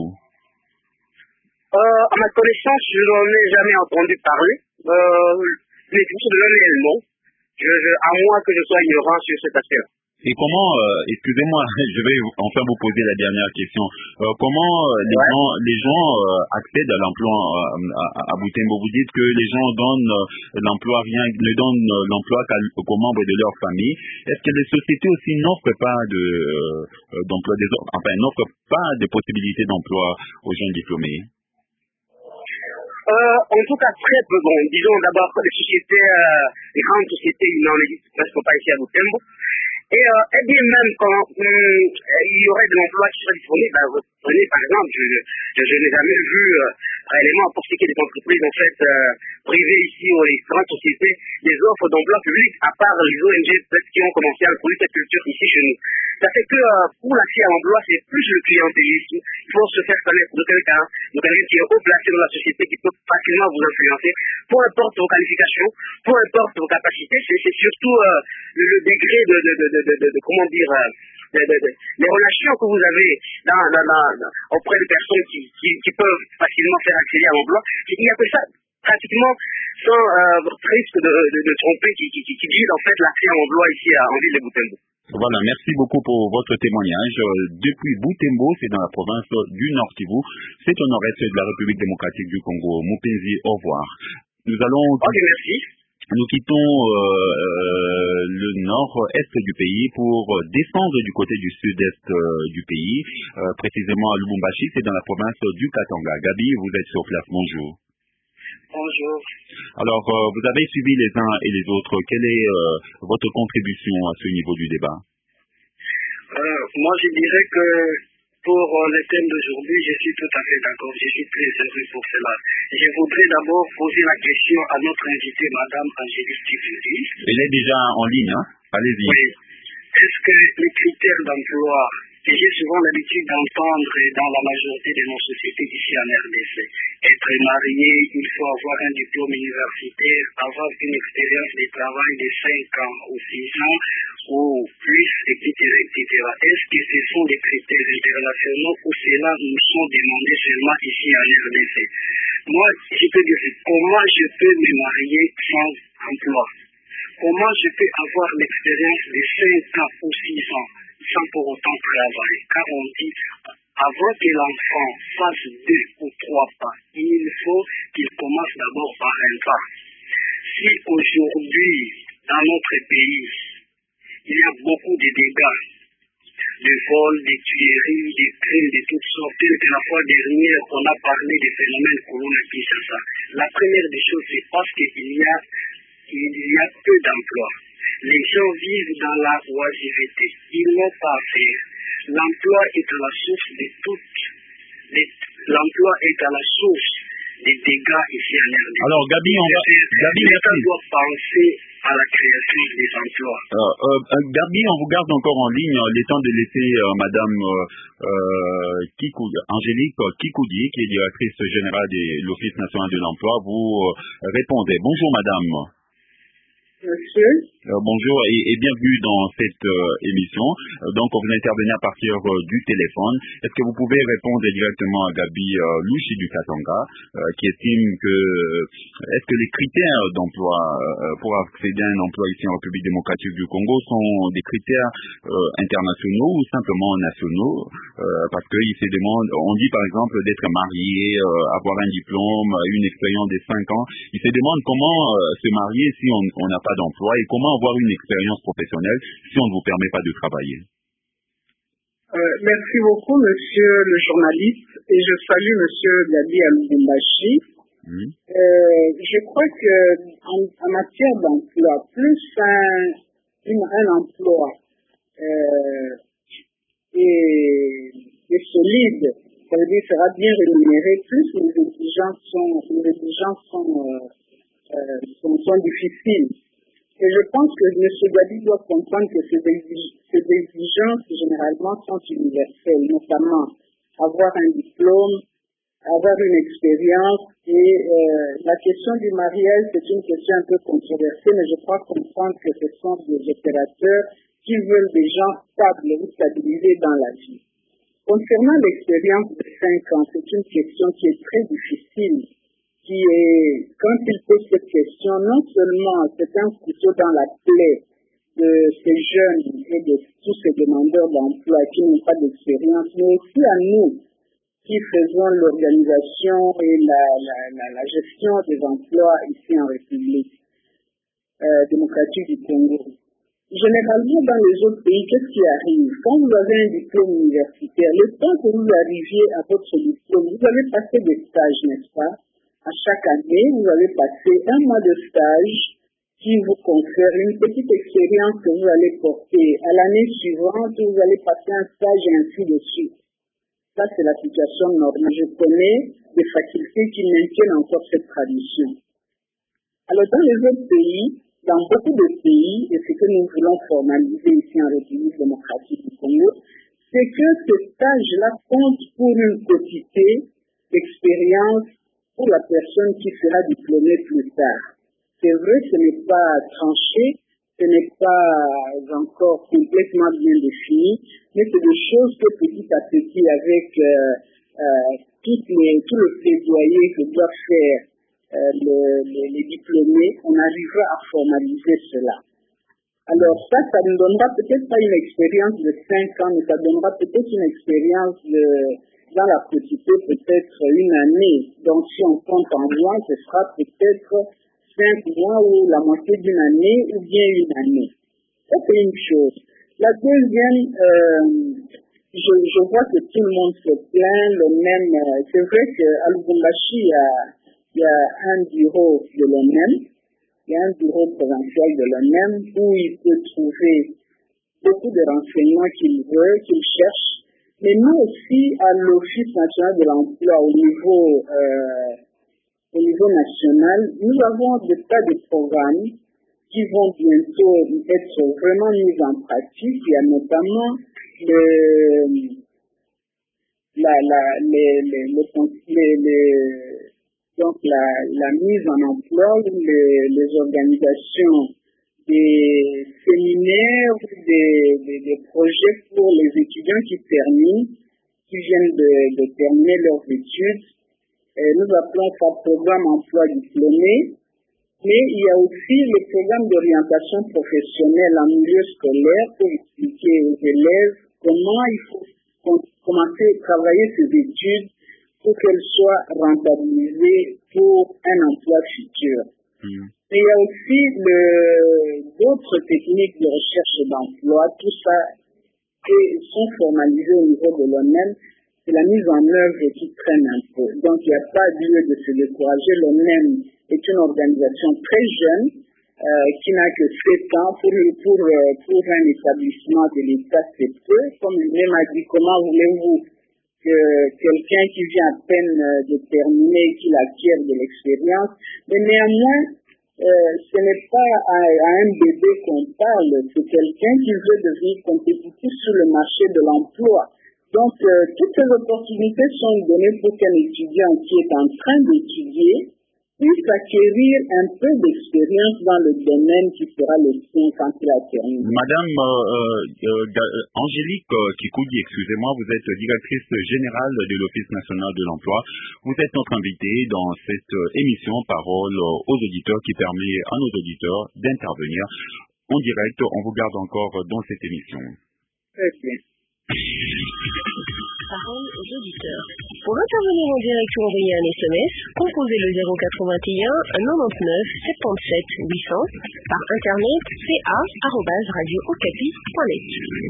S6: À ma connaissance, je n'en ai jamais entendu parler. L'extension de l'ONL, non. À moins que je sois ignorant sur cet aspect.
S3: Et comment, excusez-moi, je vais enfin vous poser la dernière question. Comment les gens accèdent à l'emploi à Butembo? Vous dites que les gens donnent l'emploi ne donnent l'emploi qu'aux membres de leur famille. Est-ce que les sociétés aussi n'offrent pas d'emploi, n'offrent pas de possibilités d'emploi aux jeunes diplômés?
S6: En tout cas, très peu. Bon, disons d'abord que les grandes sociétés, il n'en existe presque pas ici à Butembo. Et bien même quand il y aurait de l'emploi qui serait disponible, vous prenez par exemple, je n'ai jamais vu réellement pour ce qui est des entreprises en fait privées ici ou les grandes sociétés des offres d'emploi public à part les ONG peut-être qui ont commencé à introduire cette culture ici chez nous. Ça fait que pour l'accès à l'emploi, c'est plus le clientélisme. Il faut se faire connaître de quelqu'un qui est haut placé dans la société, qui peut facilement vous influencer, peu importe vos qualifications, peu importe vos capacités, c'est surtout le degré comment dire, les relations que vous avez auprès de personnes qui peuvent facilement faire accéder à l'emploi. Il n'y a que ça, pratiquement, sans risque de tromper, qui guide en fait l'accès à l'emploi ici en ville de Butembo.
S3: Voilà, merci beaucoup pour votre témoignage. Depuis Butembo, c'est dans la province du Nord Kivu, c'est au nord-est de la République démocratique du Congo. Mupenzi, au revoir. Nous allons...
S6: Ok, merci.
S3: Nous quittons le nord-est du pays pour descendre du côté du sud-est du pays, précisément à Lubumbashi, c'est dans la province du Katanga. Gabi, vous êtes sur place, bonjour.
S6: Bonjour.
S3: Alors, vous avez suivi les uns et les autres. Quelle est votre contribution à ce niveau du débat?
S6: Moi, je dirais que pour le thème d'aujourd'hui, je suis tout à fait d'accord. Je suis très heureux pour cela. Je voudrais d'abord poser la question à notre invitée, Madame Angélique Kifundi.
S3: Elle est déjà en ligne, hein? Allez-y.
S6: Oui. Est-ce que les critères d'emploi que j'ai souvent l'habitude d'entendre dans la majorité de nos sociétés ici en RDC, être marié, il faut avoir un diplôme universitaire, avoir une expérience de travail de 5 ans ou 6 ans ou plus, etc. Est-ce que ce sont des critères internationaux ou cela nous sont demandés seulement ici en RDC? Moi, je peux dire comment je peux me marier sans emploi? Comment je peux avoir l'expérience de 5 ans ou 6 ans sans pour autant travailler? Car on dit, avant que l'enfant fasse 2 ou 3 pas, il faut qu'il commence d'abord par un pas. Si aujourd'hui, dans notre pays, il y a beaucoup de dégâts, de vols, de tueries, de crimes de toutes sortes, que la fois dernière, on a parlé des phénomènes Corona Kinshasa. La première des choses, c'est parce qu'il y a peu d'emplois. Les gens vivent dans la oisiveté. Ils n'ont pas à faire. L'emploi est à la source de toutes. L'emploi est à la source des dégâts ici en RDC.
S3: Alors, Gabi,
S6: l'État doit penser à la création des emplois.
S3: Gabi, on vous garde encore en ligne. Il est temps de laisser Madame Angélique Kikoudi, qui est directrice générale de l'Office national de l'emploi, vous répondez. Bonjour, Madame.
S6: Monsieur.
S3: Bonjour et bienvenue dans cette émission. Donc, vous intervenez à partir du téléphone. Est-ce que vous pouvez répondre directement à Gabi Louchi du Katanga, qui estime que est-ce que les critères d'emploi pour accéder à un emploi ici en République démocratique du Congo sont des critères internationaux ou simplement nationaux, parce qu'ils se demandent, on dit par exemple d'être marié, avoir un diplôme, une expérience de 5 ans. Ils se demandent comment se marier si on n'a pas d'emploi et comment avoir une expérience professionnelle si on ne vous permet pas de travailler.
S6: Merci beaucoup, monsieur le journaliste, et je salue monsieur Gabi Lubumbashi. Je crois que en matière d'emploi, plus un emploi est solide, ça veut dire sera bien rémunéré, plus les exigences sont difficiles. Et je pense que M. Gabi doit comprendre que ces exigences, généralement, sont universelles, notamment avoir un diplôme, avoir une expérience. Et la question du mariage, c'est une question un peu controversée, mais je crois comprendre que ce sont des opérateurs qui veulent des gens stables ou stabilisés dans la vie. Concernant l'expérience de 5 ans, c'est une question qui est très difficile. Quand il pose cette question, non seulement c'est un couteau dans la plaie de ces jeunes et de tous ces demandeurs d'emploi qui n'ont pas d'expérience, mais aussi à nous qui faisons l'organisation et la gestion des emplois ici en République démocratique du Congo. Généralement, dans les autres pays, qu'est-ce qui arrive? Quand vous avez un diplôme universitaire, le temps que vous arriviez à votre diplôme, vous avez passé des stages, n'est-ce pas? À chaque année, vous allez passer 1 mois de stage qui vous confère une petite expérience que vous allez porter. À l'année suivante, vous allez passer un stage et ainsi de suite. Ça, c'est la situation normale. Je connais des facultés qui maintiennent encore cette tradition. Alors, dans les autres pays, dans beaucoup de pays, et ce que nous voulons formaliser ici en République démocratique du Congo, c'est que ce stage-là compte pour une quotité d'expérience pour la personne qui sera diplômée plus tard. C'est vrai, ce n'est pas tranché, ce n'est pas encore complètement bien défini, mais c'est des choses que petit à petit, avec tout le plaidoyer que doivent faire les diplômés, on arrivera à formaliser cela. Alors ça ne donnera peut-être pas une expérience de 5 ans, mais ça donnera peut-être une expérience dans la quotité, peut-être une année. Donc, si on compte en mois, ce sera peut-être 5 mois ou la moitié d'une année ou bien une année. Ça, c'est une chose. La deuxième, je vois que tout le monde se plaint, c'est vrai qu'à Lubumbashi, il y a un bureau de l'ONEM, il y a un bureau provincial de l'ONEM où il peut trouver beaucoup de renseignements qu'il veut, qu'il cherche. Mais nous aussi, à l'Office national de l'emploi au niveau national, nous avons des tas de programmes qui vont bientôt être vraiment mis en pratique. Il y a notamment la mise en emploi où les organisations des séminaires, des projets pour les étudiants qui viennent de terminer leurs études. Nous appelons ça programme emploi diplômé. Mais il y a aussi le programme d'orientation professionnelle en milieu scolaire pour expliquer aux élèves comment il faut commencer à travailler ses études pour qu'elles soient rentabilisées pour un emploi futur. Mais il y a aussi d'autres techniques de recherche d'emploi, tout ça sont formalisées au niveau de l'ONEM. C'est la mise en œuvre qui traîne un peu. Donc il n'y a pas lieu de se décourager. L'ONEM est une organisation très jeune qui n'a que 7 ans. Pour un établissement de l'État, c'est peu. Comme lui-même a dit, comment voulez-vous que quelqu'un qui vient à peine de terminer, qu'il acquiert de l'expérience. Mais néanmoins, ce n'est pas à un bébé qu'on parle, c'est quelqu'un qui veut devenir compétitif sur le marché de l'emploi. Donc, toutes ces opportunités sont données pour qu'un étudiant qui est en train d'étudier
S8: puisse acquérir un peu d'expérience dans le domaine qui sera le sien quand il a terminé.
S3: Madame Angélique Kikoudi, excusez-moi, vous êtes directrice générale de l'Office national de l'emploi. Vous êtes notre invitée dans cette émission Parole aux auditeurs qui permet à nos auditeurs d'intervenir en direct. On vous garde encore dans cette émission.
S8: Okay.
S4: Parole aux auditeurs. Pour intervenir en direct ou envoyer un SMS, composez le 081 99 77 800 par internet ca@radiookapi.net.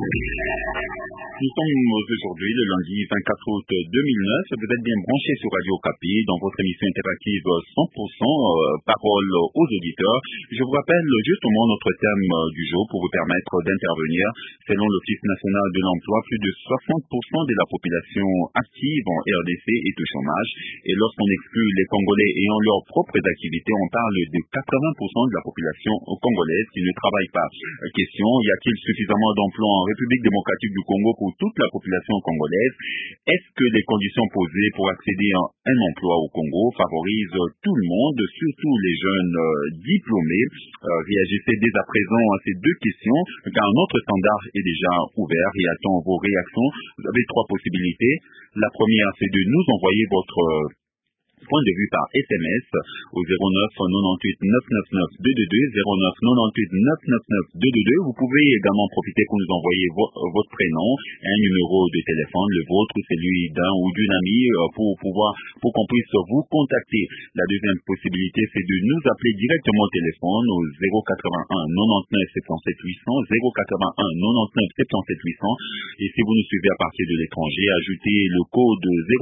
S3: Nous sommes aujourd'hui le lundi 24 août 2009. Vous êtes bien branchés sur Radio Okapi dans votre émission interactive 100% Parole aux auditeurs. Je vous rappelle justement notre thème du jour pour vous permettre d'intervenir. Selon l'Office national de l'emploi, plus de 60% de la population active en RDC est au chômage. Et lorsqu'on exclut les Congolais ayant leurs propres activités, on parle de 80% de la population congolaise qui ne travaille pas. Question, y a-t-il suffisamment d'emplois en République démocratique du Congo pour toute la population congolaise? Est-ce que les conditions posées pour accéder à un emploi au Congo favorisent tout le monde, surtout les jeunes diplômés? Réagissez dès à présent à ces deux questions, car notre standard est déjà ouvert et attend vos réactions. Vous avez trois possibilités. La première, c'est de nous envoyer votre point de vue par SMS au 09 98 999 222 09 98 999 222. Vous pouvez également profiter pour nous envoyer votre prénom, un numéro de téléphone, le vôtre, celui d'un ou d'une amie, pour qu'on puisse vous contacter. La deuxième possibilité, c'est de nous appeler directement au téléphone au 081 99 77 800 081 99 77 800. Et si vous nous suivez à partir de l'étranger, ajoutez le code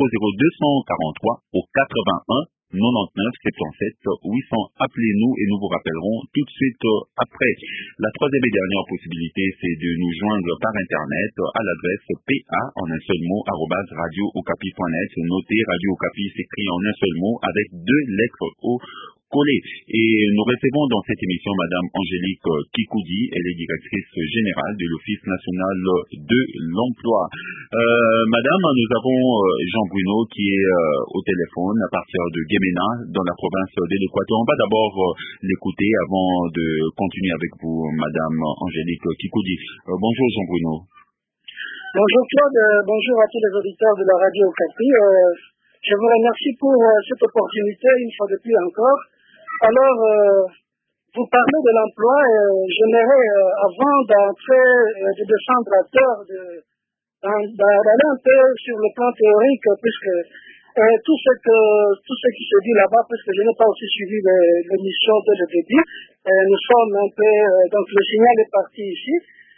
S3: 00243 au 81 99 77 800. Appelez-nous et nous vous rappellerons tout de suite après. La troisième et dernière possibilité, c'est de nous joindre par Internet à l'adresse PA en un seul mot @radiookapi.net. Notez, Radio Okapi s'écrit en un seul mot avec deux lettres O collées. Et nous recevons dans cette émission Madame Angélique Kikoudi, elle est directrice générale de l'Office national de l'emploi. Madame, nous avons Jean Bruno qui est au téléphone à partir de Guémena dans la province de l'Équateur. On va d'abord l'écouter avant de continuer avec vous, Madame Angélique Kikoudi. Bonjour Jean Bruno.
S9: Bonjour Claude, bonjour à tous les auditeurs de la Radio Okapi. Je vous remercie pour cette opportunité une fois de plus encore. Alors, vous parlez de l'emploi, j'aimerais, avant d'entrer, de descendre à terre, d'aller un peu sur le plan théorique, puisque tout ce qui se dit là-bas, puisque je n'ai pas aussi suivi l'émission dès le début, nous sommes un peu, donc le signal est parti ici.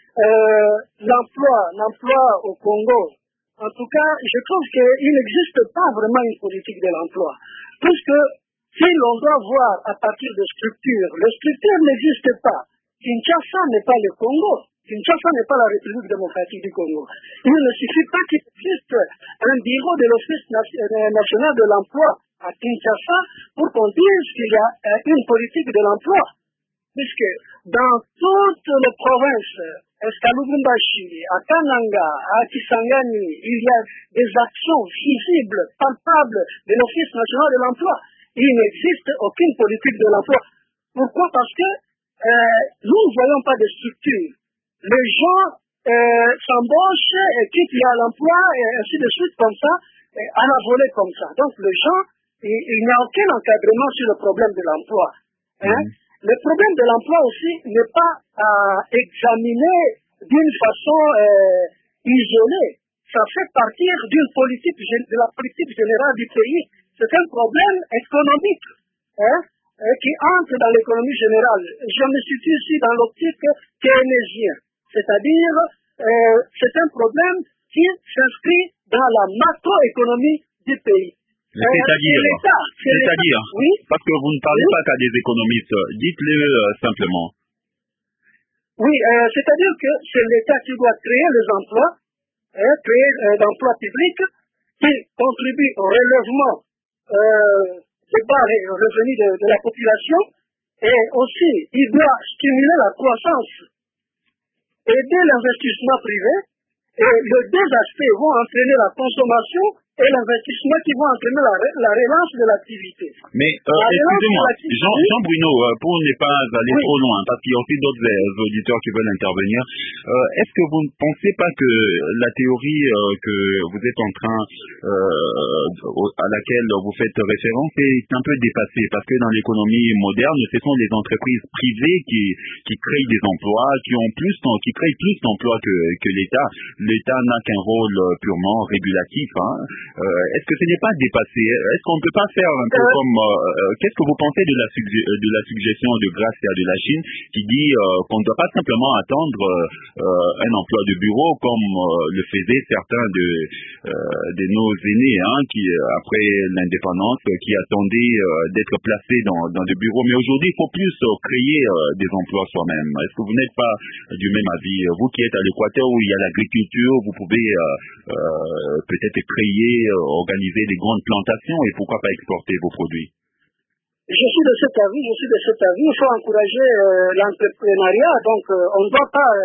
S9: L'emploi au Congo, en tout cas, je trouve qu'il n'existe pas vraiment une politique de l'emploi, puisque si l'on doit voir à partir de structures, les structures n'existent pas. Kinshasa n'est pas le Congo. Kinshasa n'est pas la République démocratique du Congo. Il ne suffit pas qu'il existe un bureau de l'Office national de l'emploi à Kinshasa pour qu'on dise qu'il y a une politique de l'emploi. Puisque dans toutes les provinces, à Lubumbashi, à Kananga, à Kisangani, il y a des actions visibles, palpables de l'Office national de l'emploi. Il n'existe aucune politique de l'emploi. Pourquoi? Parce que nous ne voyons pas de structure. Les gens s'embauchent et quittent l'emploi et ainsi de suite comme ça, à la volée comme ça. Donc les gens, il n'y a aucun encadrement sur le problème de l'emploi. Hein? Le problème de l'emploi aussi n'est pas à examiner d'une façon isolée. Ça fait partir d'une politique, de la politique générale du pays. C'est un problème économique qui entre dans l'économie générale. Je me situe ici dans l'optique keynésien, c'est-à-dire c'est un problème qui s'inscrit dans la macroéconomie du pays.
S3: C'est-à-dire,
S9: oui?
S3: Parce que vous ne parlez pas qu'à des économistes, dites-le simplement.
S9: Oui, c'est-à-dire que c'est l'État qui doit créer les emplois, créer d'emplois publics qui contribuent au relèvement des barres et aux revenus de la population, et aussi il doit stimuler la croissance, aider l'investissement privé, et les deux aspects vont entraîner la consommation et l'investissement qui vont entraîner la relance de l'activité.
S3: Mais excusez-moi, Jean Bruno, pour ne pas aller trop loin, parce qu'il y a aussi d'autres auditeurs qui veulent intervenir, est-ce que vous ne pensez pas que la théorie que vous êtes en train, à laquelle vous faites référence, est un peu dépassée, parce que dans l'économie moderne, ce sont les entreprises privées qui créent des emplois, qui créent plus d'emplois que l'État. L'État n'a qu'un rôle purement régulatif. Est-ce que ce n'est pas dépassé? Est-ce qu'on ne peut pas faire un peu comme... qu'est-ce que vous pensez de la suggestion de Gracia de la Chine qui dit qu'on ne doit pas simplement attendre un emploi de bureau comme le faisaient certains de nos aînés qui, après l'indépendance, qui attendaient d'être placés dans des bureaux. Mais aujourd'hui, il faut plus créer des emplois soi-même. Est-ce que vous n'êtes pas du même avis? Vous qui êtes à l'Équateur où il y a l'agriculture, vous pouvez peut-être créer, organiser des grandes plantations et pourquoi pas exporter vos produits?
S9: Je suis de cet avis. Il faut encourager l'entrepreneuriat. Donc, on ne doit pas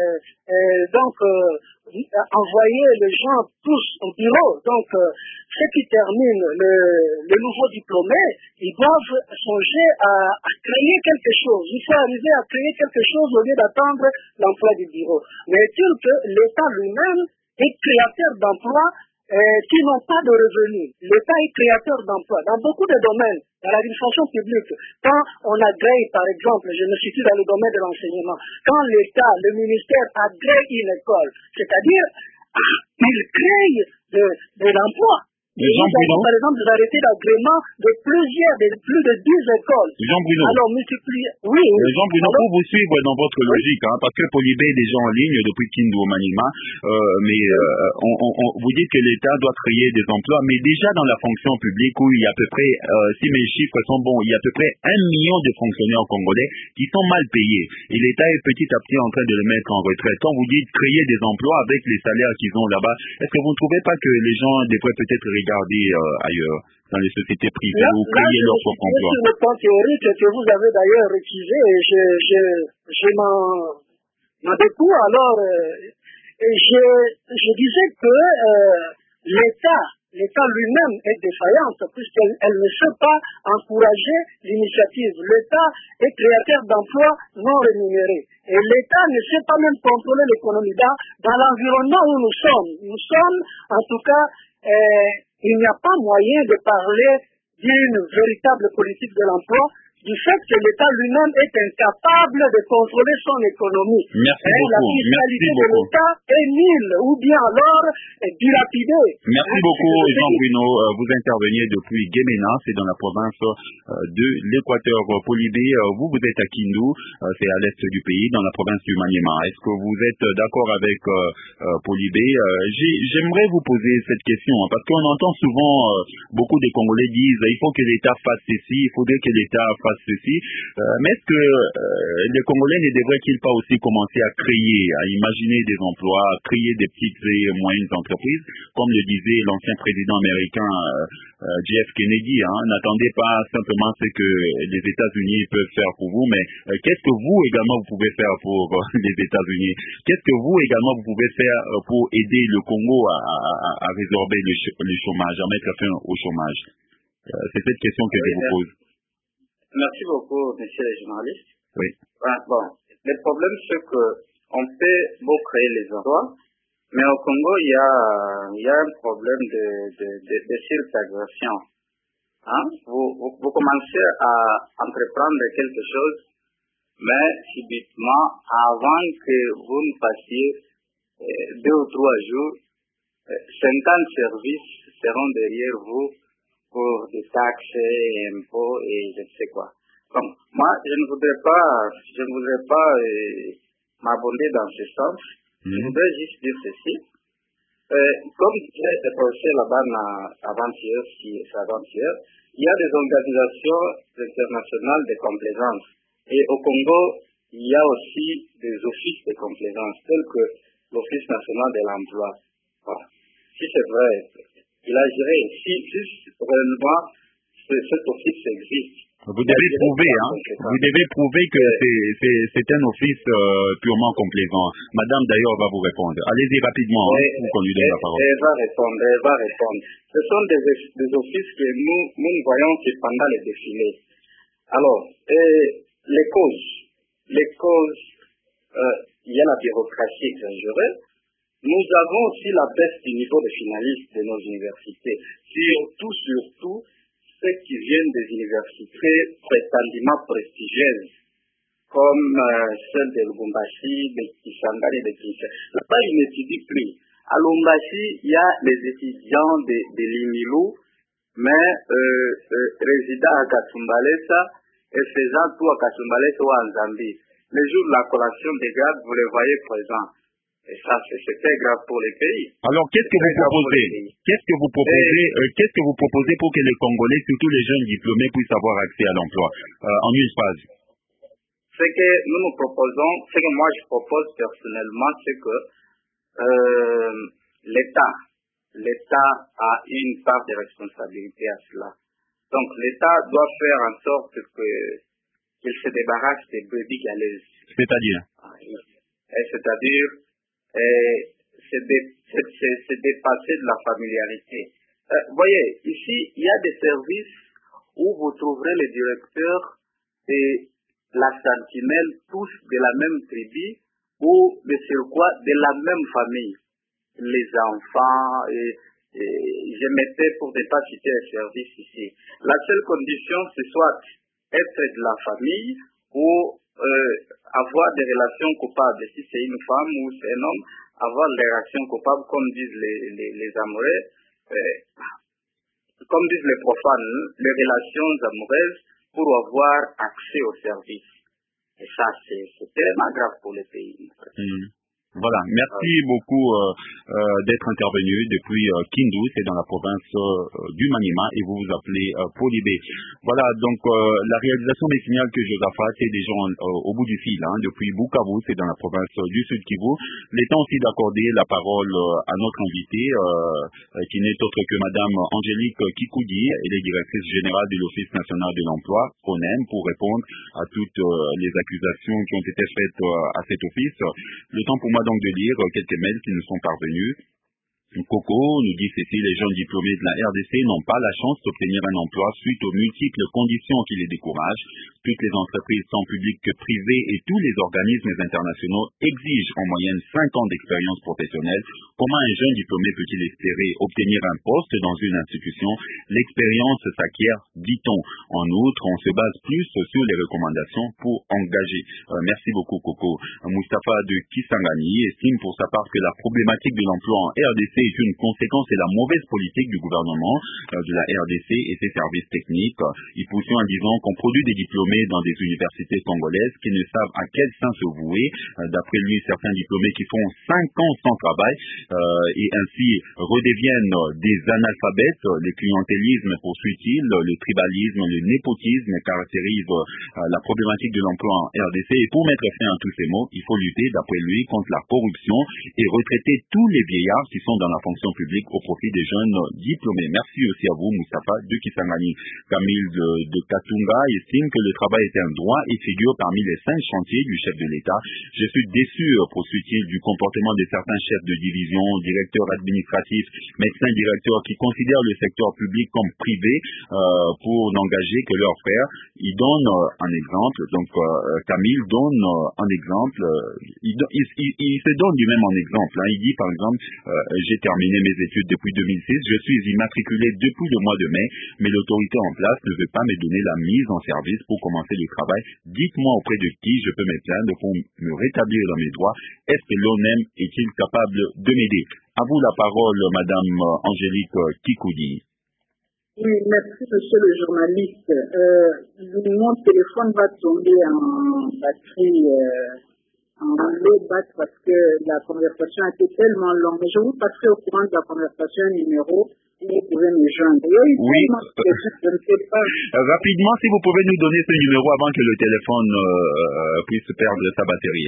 S9: envoyer les gens tous au bureau. Donc, ceux qui terminent le nouveau diplômé, ils doivent songer à créer quelque chose. Il faut arriver à créer quelque chose au lieu d'attendre l'emploi du bureau. Mais est-il que l'État lui-même est créateur d'emplois qui n'ont pas de revenus? L'État est créateur d'emplois dans beaucoup de domaines. Dans l'administration publique, quand on agrée, par exemple, je me situe dans le domaine de l'enseignement, quand l'État, le ministère agrée une école, c'est-à-dire, il crée de l'emploi. Par exemple, des arrêtés d'agrément de plus de 10 écoles.
S3: Jean Bruno.
S9: Alors, multiplier. Oui.
S3: Jean Bruno, pour vous suivre dans votre logique, parce que Polybé est déjà en ligne depuis Kindu au Maniema, mais vous dites que l'État doit créer des emplois, mais déjà dans la fonction publique où il y a à peu près, si mes chiffres sont bons, il y a à peu près 1 million de fonctionnaires congolais qui sont mal payés. Et l'État est petit à petit en train de le mettre en retraite. Quand vous dites créer des emplois avec les salaires qu'ils ont là-bas, est-ce que vous ne trouvez pas que les gens devraient peut-être regarder ailleurs, dans les sociétés privées, ou créer leur propre emploi?
S9: C'est le point théorique que vous avez d'ailleurs utilisé, et je m'en découvre. Alors, je disais que l'État lui-même est défaillante, puisqu'elle ne sait pas encourager l'initiative. L'État est créateur d'emplois non rémunérés. Et l'État ne sait pas même contrôler l'économie. Dans l'environnement où nous sommes, en tout cas, il n'y a pas moyen de parler d'une véritable politique de l'emploi du fait que l'État lui-même est incapable de contrôler son économie.
S3: Merci beaucoup.
S9: La fiscalité de l'État est nulle ou bien alors dilapidée.
S3: Merci beaucoup, Jean Bruno. Vous interveniez depuis Guémena, c'est dans la province de l'Équateur. Polybé, vous êtes à Kindu, c'est à l'est du pays, dans la province du Maniema. Est-ce que vous êtes d'accord avec Polybé? J'aimerais vous poser cette question, parce qu'on entend souvent beaucoup de Congolais disent il faut que l'État fasse ceci, il faudrait que l'État fasse ceci, mais est-ce que les Congolais ne devraient-ils pas aussi commencer à créer, à imaginer des emplois, à créer des petites et moyennes entreprises, comme le disait l'ancien président américain JF Kennedy, n'attendez pas simplement ce que les États-Unis peuvent faire pour vous, mais qu'est-ce que vous également vous pouvez faire pour les États-Unis? Qu'est-ce que vous également vous pouvez faire pour aider le Congo à résorber le chômage, à mettre fin au chômage? C'est cette question que je vous pose.
S10: Merci beaucoup, monsieur le journaliste.
S3: Oui.
S10: Bon, le problème, c'est que on peut beau créer les emplois, mais au Congo, il y a un problème de surtaxation. Vous commencez à entreprendre quelque chose, mais subitement, avant que vous ne passiez 2 ou 3 jours, 50 services seront derrière vous pour des taxes, impôts et je ne sais quoi. Bon, moi, je ne voudrais pas m'abonder dans ce sens. Je voudrais juste dire ceci. Comme j'ai posé là-bas avant-hier, il y a des organisations internationales de complaisance. Et au Congo, il y a aussi des offices de complaisance, tels que l'Office national de l'emploi. Bon, si c'est vrai, il agirait. Si réellement cet office existe.
S3: Vous devez prouver que c'est un office purement complaisant. Madame d'ailleurs va vous répondre. Allez-y rapidement, pour qu'on lui donne la parole.
S10: Elle va répondre. Ce sont des offices que nous ne voyons que pendant les défilés. Alors, les causes, il y a la bureaucratie exagérée. Nous avons aussi la baisse du niveau de finalistes de nos universités. Surtout, ceux qui viennent des universités prétendument prestigieuses, comme celle de Lubumbashi, de Kisangani et de Kinshasa. Là-bas, ils n'étudient plus. À Lubumbashi, il y a les étudiants de Limilou, mais résidant à Kasumbalesa et faisant tout à Kasumbalesa ou en Zambie. Les jours de la collation des gardes, vous les voyez présents. Et ça, c'est très grave pour les pays.
S3: Alors, qu'est-ce que vous proposez? Qu'est-ce que vous proposez pour que les Congolais, surtout les jeunes diplômés, puissent avoir accès à l'emploi? En une phrase.
S10: Ce que nous proposons, ce que moi je propose personnellement, c'est que l'État a une part de responsabilité à cela. Donc, l'État doit faire en sorte qu'il se débarrasse des brebis galeuses.
S3: C'est-à-dire?
S10: C'est dépasser de la familiarité. Voyez, ici, il y a des services où vous trouverez les directeurs et la sentinelle, tous de la même tribu, ou de surcroît de la même famille. Les enfants, je mettais pour ne pas citer un service ici. La seule condition, c'est soit être de la famille ou avoir des relations coupables. Si c'est une femme ou c'est un homme, avoir des relations coupables, comme disent les amoureux, comme disent les profanes, les relations amoureuses pour avoir accès au service. Et ça, c'est tellement grave pour les pays.
S3: Voilà, merci beaucoup d'être intervenu depuis Kindu, c'est dans la province du Maniema, et vous vous appelez Polybé. Voilà, donc la réalisation des signaux que Josaphat, c'est des gens au bout du fil, depuis Bukavu, c'est dans la province du Sud Kivu. Il est temps aussi d'accorder la parole à notre invitée, qui n'est autre que Madame Angélique Kikoudi, elle est directrice générale de l'Office national de l'emploi, ONEM, pour répondre à toutes les accusations qui ont été faites à cet office. Le temps pour moi donc de lire quelques mails qui nous sont parvenus. Coco nous dit ceci: les jeunes diplômés de la RDC n'ont pas la chance d'obtenir un emploi suite aux multiples conditions qui les découragent. Toutes les entreprises, tant publiques que privées, et tous les organismes internationaux exigent en moyenne 5 ans d'expérience professionnelle. Comment un jeune diplômé peut-il espérer obtenir un poste dans une institution? L'expérience s'acquiert, dit-on. En outre, on se base plus sur les recommandations pour engager. Merci beaucoup, Coco. Moustapha de Kisangani estime pour sa part que la problématique de l'emploi en RDC est une conséquence de la mauvaise politique du gouvernement de la RDC et ses services techniques. Il poursuit en disant qu'on produit des diplômés dans des universités congolaises qui ne savent à quel sein se vouer. D'après lui, certains diplômés qui font 5 ans sans travail et ainsi redeviennent des analphabètes. Le clientélisme, poursuit-il, le tribalisme, le népotisme caractérisent la problématique de l'emploi en RDC. Et pour mettre fin à tous ces mots, il faut lutter, d'après lui, contre la corruption et retraiter tous les vieillards qui sont dans la fonction publique au profit des jeunes diplômés. Merci aussi à vous, Moustapha de Kisangani. Camille de Katunga estime que le travail est un droit et figure parmi les 5 chantiers du chef de l'État. Je suis déçu, poursuit-il, du comportement de certains chefs de division, directeurs administratifs, médecins directeurs qui considèrent le secteur public comme privé pour n'engager que leurs frères. Il donne un exemple, donc Camille donne un exemple, il se donne lui-même un exemple. Il dit par exemple, j'ai terminé mes études depuis 2006, je suis immatriculé depuis le mois de mai, mais l'autorité en place ne veut pas me donner la mise en service pour commencer le travail. Dites-moi auprès de qui je peux me plaindre pour me rétablir dans mes droits. Est-ce que l'ONEM est-il capable de m'aider? À vous la parole, Madame Angélique Kikoudi.
S8: Oui, merci, monsieur le journaliste. Mon téléphone va tomber en batterie, en low bat parce que la conversation a été tellement longue. Mais je vous passerai au courant de la conversation un numéro où vous pouvez me joindre. Oui, je ne sais pas.
S3: Rapidement, si vous pouvez nous donner ce numéro avant que le téléphone puisse perdre sa batterie.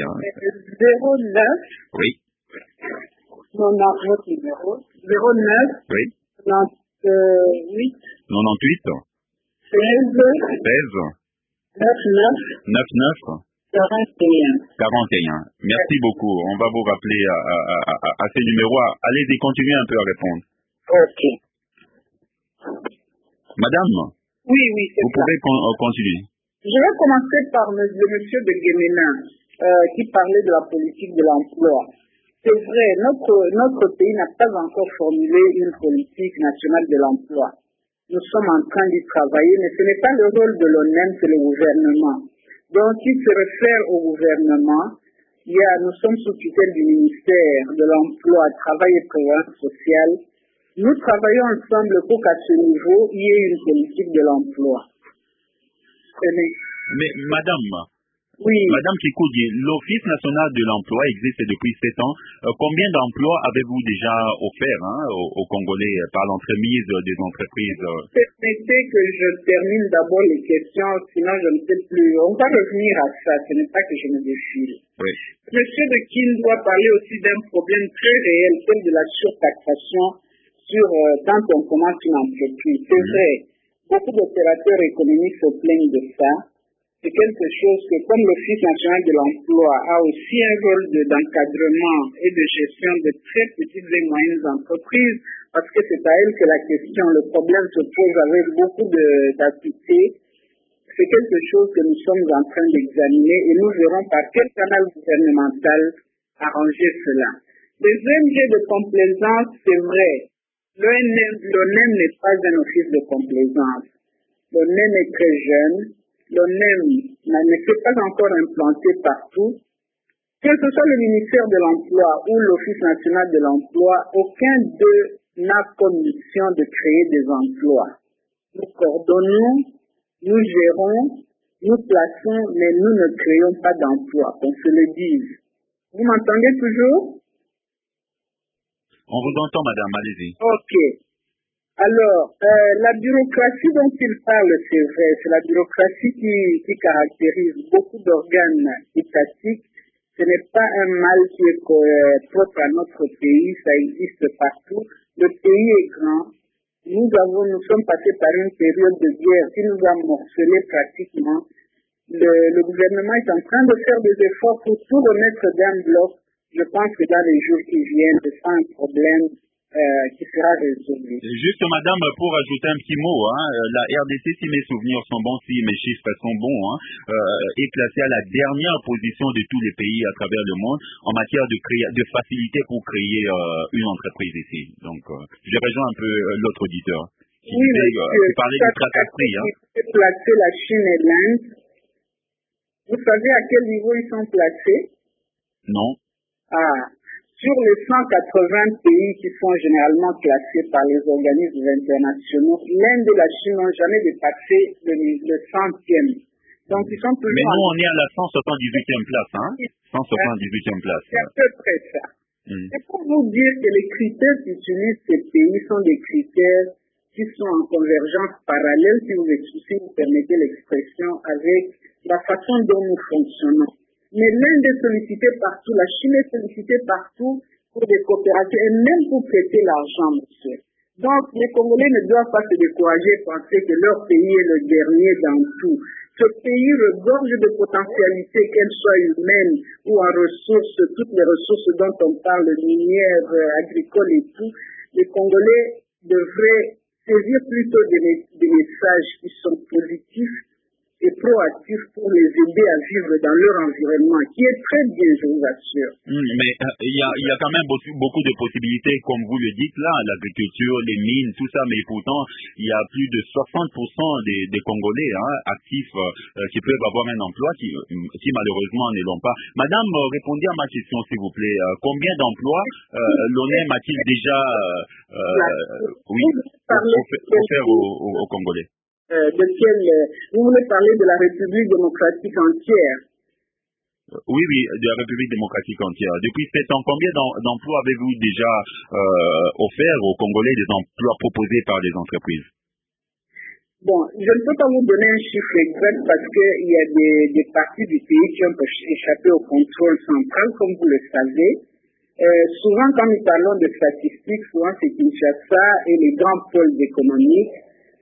S8: 09.
S3: Oui.
S8: Non, votre numéro. 09.
S3: Oui.
S8: 98.
S3: 98. 99 41. Merci beaucoup. On va vous rappeler à ces numéros. Allez-y, continuez un peu à répondre.
S8: Ok.
S3: Madame?
S8: Oui, c'est
S3: vous pouvez continuer.
S8: Je vais commencer par le monsieur de Guémena qui parlait de la politique de l'emploi. C'est vrai, notre pays n'a pas encore formulé une politique nationale de l'emploi. Nous sommes en train d'y travailler, mais ce n'est pas le rôle de l'ONEM, c'est le gouvernement. Donc, il se réfère au gouvernement. Nous sommes sous tutelle du ministère de l'Emploi, Travail et Prévoyance sociale. Nous travaillons ensemble pour qu'à ce niveau, il y ait une politique de l'emploi.
S3: Mais madame,
S8: oui.
S3: Madame Kikoudi, l'Office national de l'emploi existe depuis 7 ans. Combien d'emplois avez-vous déjà offerts aux Congolais par l'entremise des entreprises?
S8: Permettez que je termine d'abord les questions, sinon je ne sais plus. On va revenir à ça, ce n'est pas que je me défile.
S3: Oui.
S8: Monsieur de Kin doit parler aussi d'un problème très réel, celui de la surtaxation quand on commence une entreprise. C'est vrai, beaucoup d'opérateurs économiques se plaignent de ça. C'est quelque chose que, comme l'Office national de l'emploi a aussi un rôle d'encadrement et de gestion de très petites et moyennes entreprises, parce que c'est à elles que la question, le problème se pose avec beaucoup d'acuité. C'est quelque chose que nous sommes en train d'examiner et nous verrons par quel canal gouvernemental arranger cela. Les ONG de complaisance, c'est vrai. L'ONEM n'est pas un office de complaisance. L'ONEM est très jeune. L'ONEM ne s'est pas encore implanté partout. Que ce soit le ministère de l'Emploi ou l'Office national de l'Emploi, aucun d'eux n'a comme mission de créer des emplois. Nous coordonnons, nous gérons, nous plaçons, mais nous ne créons pas d'emplois, qu'on se le dise. Vous m'entendez toujours?
S3: On vous entend, madame, allez-y.
S8: Ok. Alors, la bureaucratie dont il parle, c'est vrai, c'est la bureaucratie qui caractérise beaucoup d'organes étatiques. Ce n'est pas un mal qui est propre à notre pays, ça existe partout. Le pays est grand. Nous sommes passés par une période de guerre qui nous a morcelé pratiquement. Le gouvernement est en train de faire des efforts pour tout remettre d'un bloc. Je pense que dans les jours qui viennent, ce sera un problème qui sera résolu.
S3: Juste, madame, pour ajouter un petit mot, la RDC, si mes souvenirs sont bons, si mes chiffres sont bons, est classée à la dernière position de tous les pays à travers le monde en matière de facilité pour créer une entreprise ici. Donc, je rejoins un peu l'autre auditeur qui parlait du tracasserie.
S8: Placer la Chine et l'Inde. Vous savez à quel niveau ils sont placés?
S3: Non.
S8: Sur les 180 pays qui sont généralement classés par les organismes internationaux, l'Inde et la Chine n'ont jamais dépassé le 100e. Donc, ils sont toujours...
S3: Mais nous, on est à la 178e place, 178e place.
S8: C'est à peu près ça. C'est pour vous dire que les critères qu'utilisent ces pays sont des critères qui sont en convergence parallèle, si vous permettez l'expression, avec la façon dont nous fonctionnons. Mais l'Inde est sollicitée partout, la Chine est sollicitée partout pour des coopératives et même pour prêter l'argent, monsieur. Donc, les Congolais ne doivent pas se décourager et penser que leur pays est le dernier dans tout. Ce pays regorge de potentialités, qu'elles soient humaines ou en ressources, toutes les ressources dont on parle, minières, agricoles et tout. Les Congolais devraient saisir plutôt des messages qui sont positifs et proactifs pour les aider à vivre dans leur environnement, qui est très bien, je vous assure.
S3: Mais il y a quand même beaucoup de possibilités, comme vous le dites là, l'agriculture, les mines, tout ça, mais pourtant, il y a plus de 60% des Congolais actifs qui peuvent avoir un emploi, qui malheureusement ne l'ont pas. Madame, répondez à ma question, s'il vous plaît. Combien d'emplois l'ONEM a-t-il déjà offert aux Congolais?
S8: Vous voulez parler de la République démocratique entière?
S3: Oui, de la République démocratique entière. Depuis 7 ans, combien d'emplois avez-vous déjà offert aux Congolais, des emplois proposés par les entreprises?
S8: Bon, je ne peux pas vous donner un chiffre exact parce qu'il y a des parties du pays qui ont échappé au contrôle central, comme vous le savez. Souvent, quand nous parlons de statistiques, souvent c'est Kinshasa et les grands pôles économiques.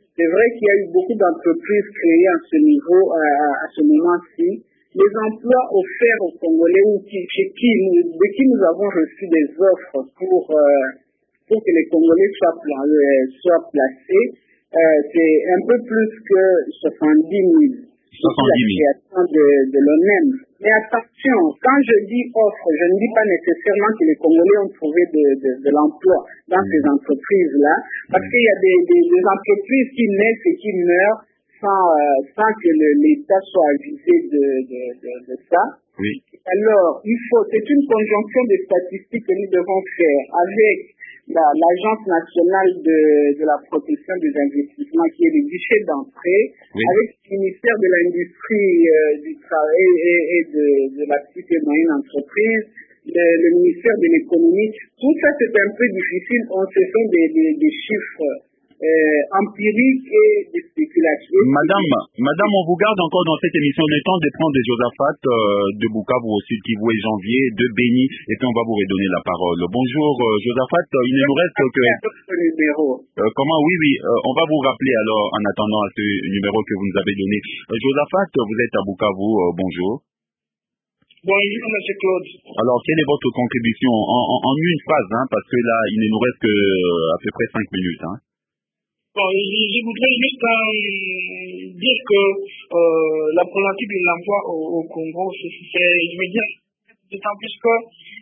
S8: c'est vrai qu'il y a eu beaucoup d'entreprises créées à ce niveau, à ce moment-ci. Les emplois offerts aux Congolais de qui nous avons reçu des offres pour que les Congolais soient placés, c'est un peu plus que 70 000.
S3: 70 000.
S8: La création de l'ONEM. Mais attention, quand je dis offre, je ne dis pas nécessairement que les Congolais ont trouvé de l'emploi dans ces entreprises-là, parce qu'il y a des entreprises qui naissent et qui meurent sans que l'État soit avisé de ça.
S3: Oui.
S8: Alors, c'est une conjonction de statistiques que nous devons faire avec l'Agence nationale de la protection des investissements, qui est le guichet d'entrée, oui, avec le ministère de l'Industrie, du Travail et de la petite et moyenne entreprise, le ministère de l'Économie. Tout ça, c'est un peu difficile. Ce sont des chiffres empiriques et des spéculations.
S3: Madame, on vous garde encore dans cette émission. On est temps de prendre des Josaphat de Bukavu au Sud Kivu et Janvier, de Béni, et puis on va vous redonner la parole. Bonjour Josaphat, il ne nous reste que... comment? Oui, on va vous rappeler alors en attendant à ce numéro que vous nous avez donné. Josaphat, vous êtes à Bukavu, bonjour.
S11: Bonjour, M. Claude.
S3: Alors, quelle est votre contribution en une phrase, parce que là, il ne nous reste que à peu près 5 minutes.
S11: Bon, je voudrais juste dire que la problématique de l'emploi au Congo, je veux dire, d'autant plus que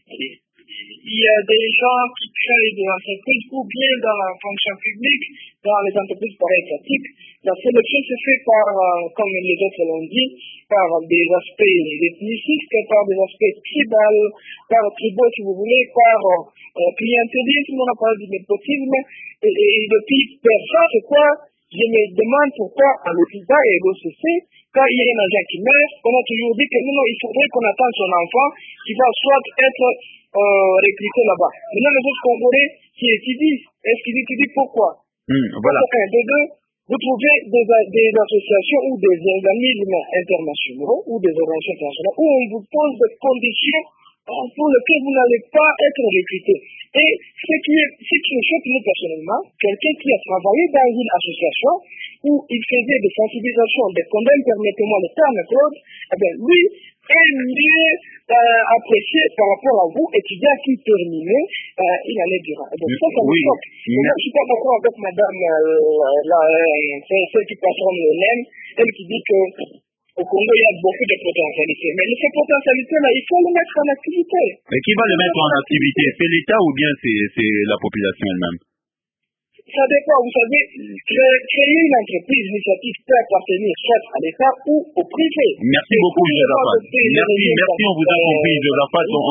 S11: il y a des gens qui créent des entreprises ou bien dans la fonction publique, dans les entreprises parétatiques. La sélection se fait par, comme les autres l'ont dit, par des aspects ethniques, par des aspects tribaux, si vous voulez, par clientélisme, on a parlé du népotisme, et depuis ça, c'est quoi? Je me demande pourquoi à l'hôpital et l'OCC, quand il y a un agent qui meurt, on a toujours dit que non, il faudrait qu'on attende son enfant qui va soit être recruté là-bas. Maintenant, les autres Congolais qui étudient, est-ce qu'ils étudient pourquoi?
S3: Voilà.
S11: De deux, vous trouvez des associations ou des organismes internationaux ou des organisations internationales où on vous pose des conditions pour lesquelles vous n'allez pas être recruté. Et ce qui me choque nous personnellement, quelqu'un qui a travaillé dans une association où il faisait des sensibilisations, des condamnes, permettez-moi le terme, Claude, lui est mieux apprécié par rapport à vous, étudiants qui terminaient une année durant. Donc ça me choque. Je ne suis pas d'accord avec madame, celle qui patronne le NEM, elle qui dit que au Congo, il y a beaucoup de potentialités. Mais ces potentialités-là, il faut les mettre en activité.
S3: Mais qui va les mettre en activité? C'est l'État ou bien c'est la population elle-même?
S11: Ça dépend. Vous savez, créer une entreprise initiative peut appartenir soit à l'État ou au privé.
S3: Merci beaucoup, Josaphat. Merci, on vous a compris, Josaphat. On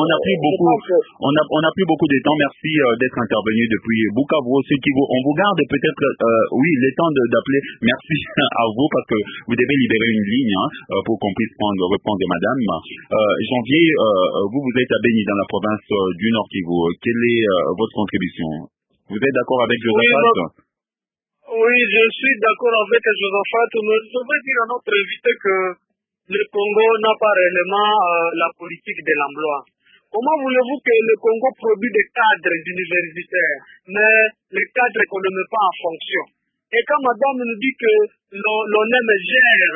S3: n'a plus beaucoup de temps. Merci d'être intervenu depuis Bukavu. On vous garde peut-être, le temps d'appeler. Merci à vous parce que vous devez libérer une ligne pour qu'on puisse reprendre madame. Janvier, vous êtes à Béni dans la province du Nord Kivu. Quelle est votre contribution? Vous êtes d'accord avec Josaphat?
S9: Oui, je suis d'accord avec Josaphat, mais je veux dire à notre invité que le Congo n'a pas réellement la politique de l'emploi. Comment voulez-vous que le Congo produise des cadres universitaires, mais les cadres qu'on ne met pas en fonction? Et quand madame nous dit que l'ONEM gère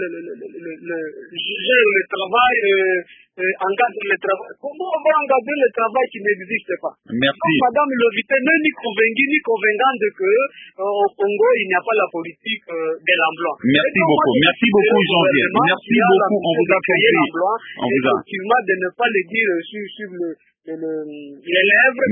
S9: le travail, encadre le travail, comment on va encadrer le travail qui n'existe pas?
S3: Merci.
S9: Donc, madame Lovité n'est ni convaincue ni convaincante que au Congo, il n'y a pas la politique de l'emploi.
S3: Merci beaucoup, Janvier. Merci beaucoup, on vous a compris.
S9: Effectivement, de ne pas le dire sur les lèvres.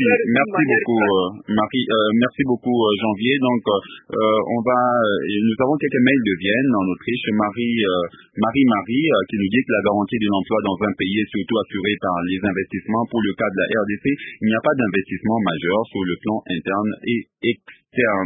S3: Merci beaucoup, Janvier. Donc, nous avons quelques mails de Vienne, en Autriche. Marie qui nous dit que la garantie de l'emploi dans un pays est surtout assurée par les investissements. Pour le cas de la RDC, il n'y a pas d'investissement majeur sur le plan interne et externe.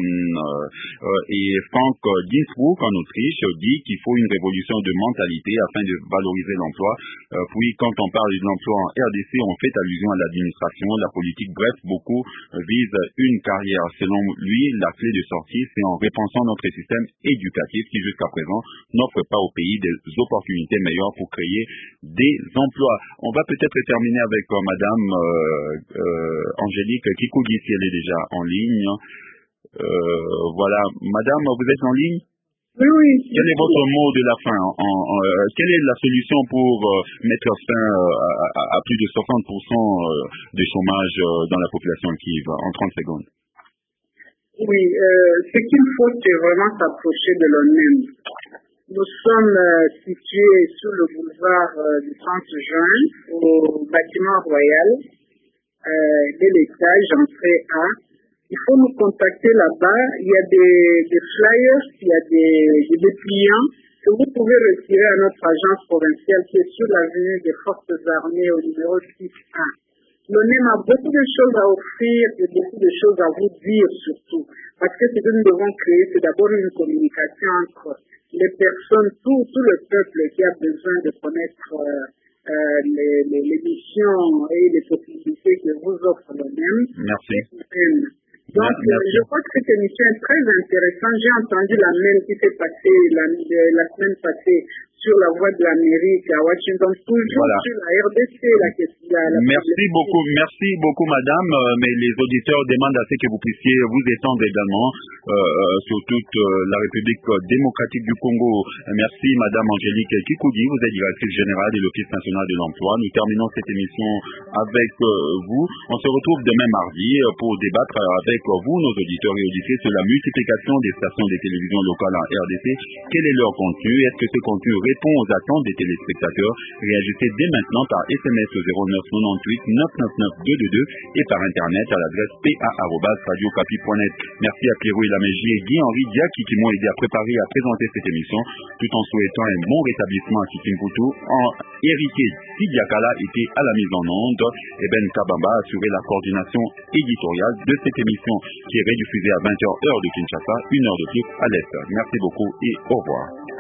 S3: Et Frank Ginsburg en Autriche dit qu'il faut une révolution de mentalité afin de valoriser l'emploi. Puis quand on parle de l'emploi en RDC, on fait allusion à l'administration, la politique, bref, beaucoup visent une carrière. Selon lui, la clé de sortie, c'est en repensant notre système éducatif qui jusqu'à présent n'offre pas au pays des opportunités meilleures pour créer des emplois. On va peut-être terminer avec madame Angélique Kikoudi, si elle est déjà en ligne. Voilà. Madame, vous êtes en ligne?
S8: Oui.
S3: Quel est votre mot de la fin? Quelle est la solution pour mettre fin à plus de 60% de chômage dans la population active en 30 secondes?
S8: Oui, ce qu'il faut, c'est vraiment s'approcher de l'ONEM. Nous sommes situés sur le boulevard du 30 juin, au bâtiment royal, dès l'étage, entrée A. Il faut nous contacter là-bas. Il y a des flyers, il y a des dépliants que vous pouvez retirer à notre agence provinciale qui est sur l'avenue des Forces armées au numéro 6A. L'ONEM a beaucoup de choses à offrir et beaucoup de choses à vous dire surtout. Parce que ce que nous devons créer, c'est d'abord une communication entre les personnes, tout le peuple qui a besoin de connaître les missions et les possibilités que vous offre l'ONEM.
S3: Merci.
S8: Donc, je crois que cette émission est très intéressante. J'ai entendu la même qui s'est passée la semaine passée sur la voie de l'Amérique à Washington, toujours sur la RDC, la question.
S3: Merci beaucoup, madame. Mais les auditeurs demandent à ce que vous puissiez vous étendre également sur toute la République démocratique du Congo. Merci, madame Angélique Kikoudi. Vous êtes directrice générale de l'Office national de l'emploi. Nous terminons cette émission avec vous. On se retrouve demain mardi pour débattre avec vous, nos auditeurs et auditrices, sur la multiplication des stations de télévision locales en RDC. Quel est leur contenu? Est-ce que ce contenu répond aux attentes des téléspectateurs? Réagissez dès maintenant par SMS au 0998 999 222 et par Internet à l'adresse pa@radiocapi.net. Merci à Pierrot et Lamégie et Guy-Henri Diaki qui m'ont aidé à préparer et à présenter cette émission, tout en souhaitant un bon rétablissement à Kitimputu. Héritier Tidiakala était à la mise en onde et Ben Kabamba a assuré la coordination éditoriale de cette émission qui est rediffusée à 20h heure de Kinshasa, 1 heure de plus à l'Est. Merci beaucoup et au revoir.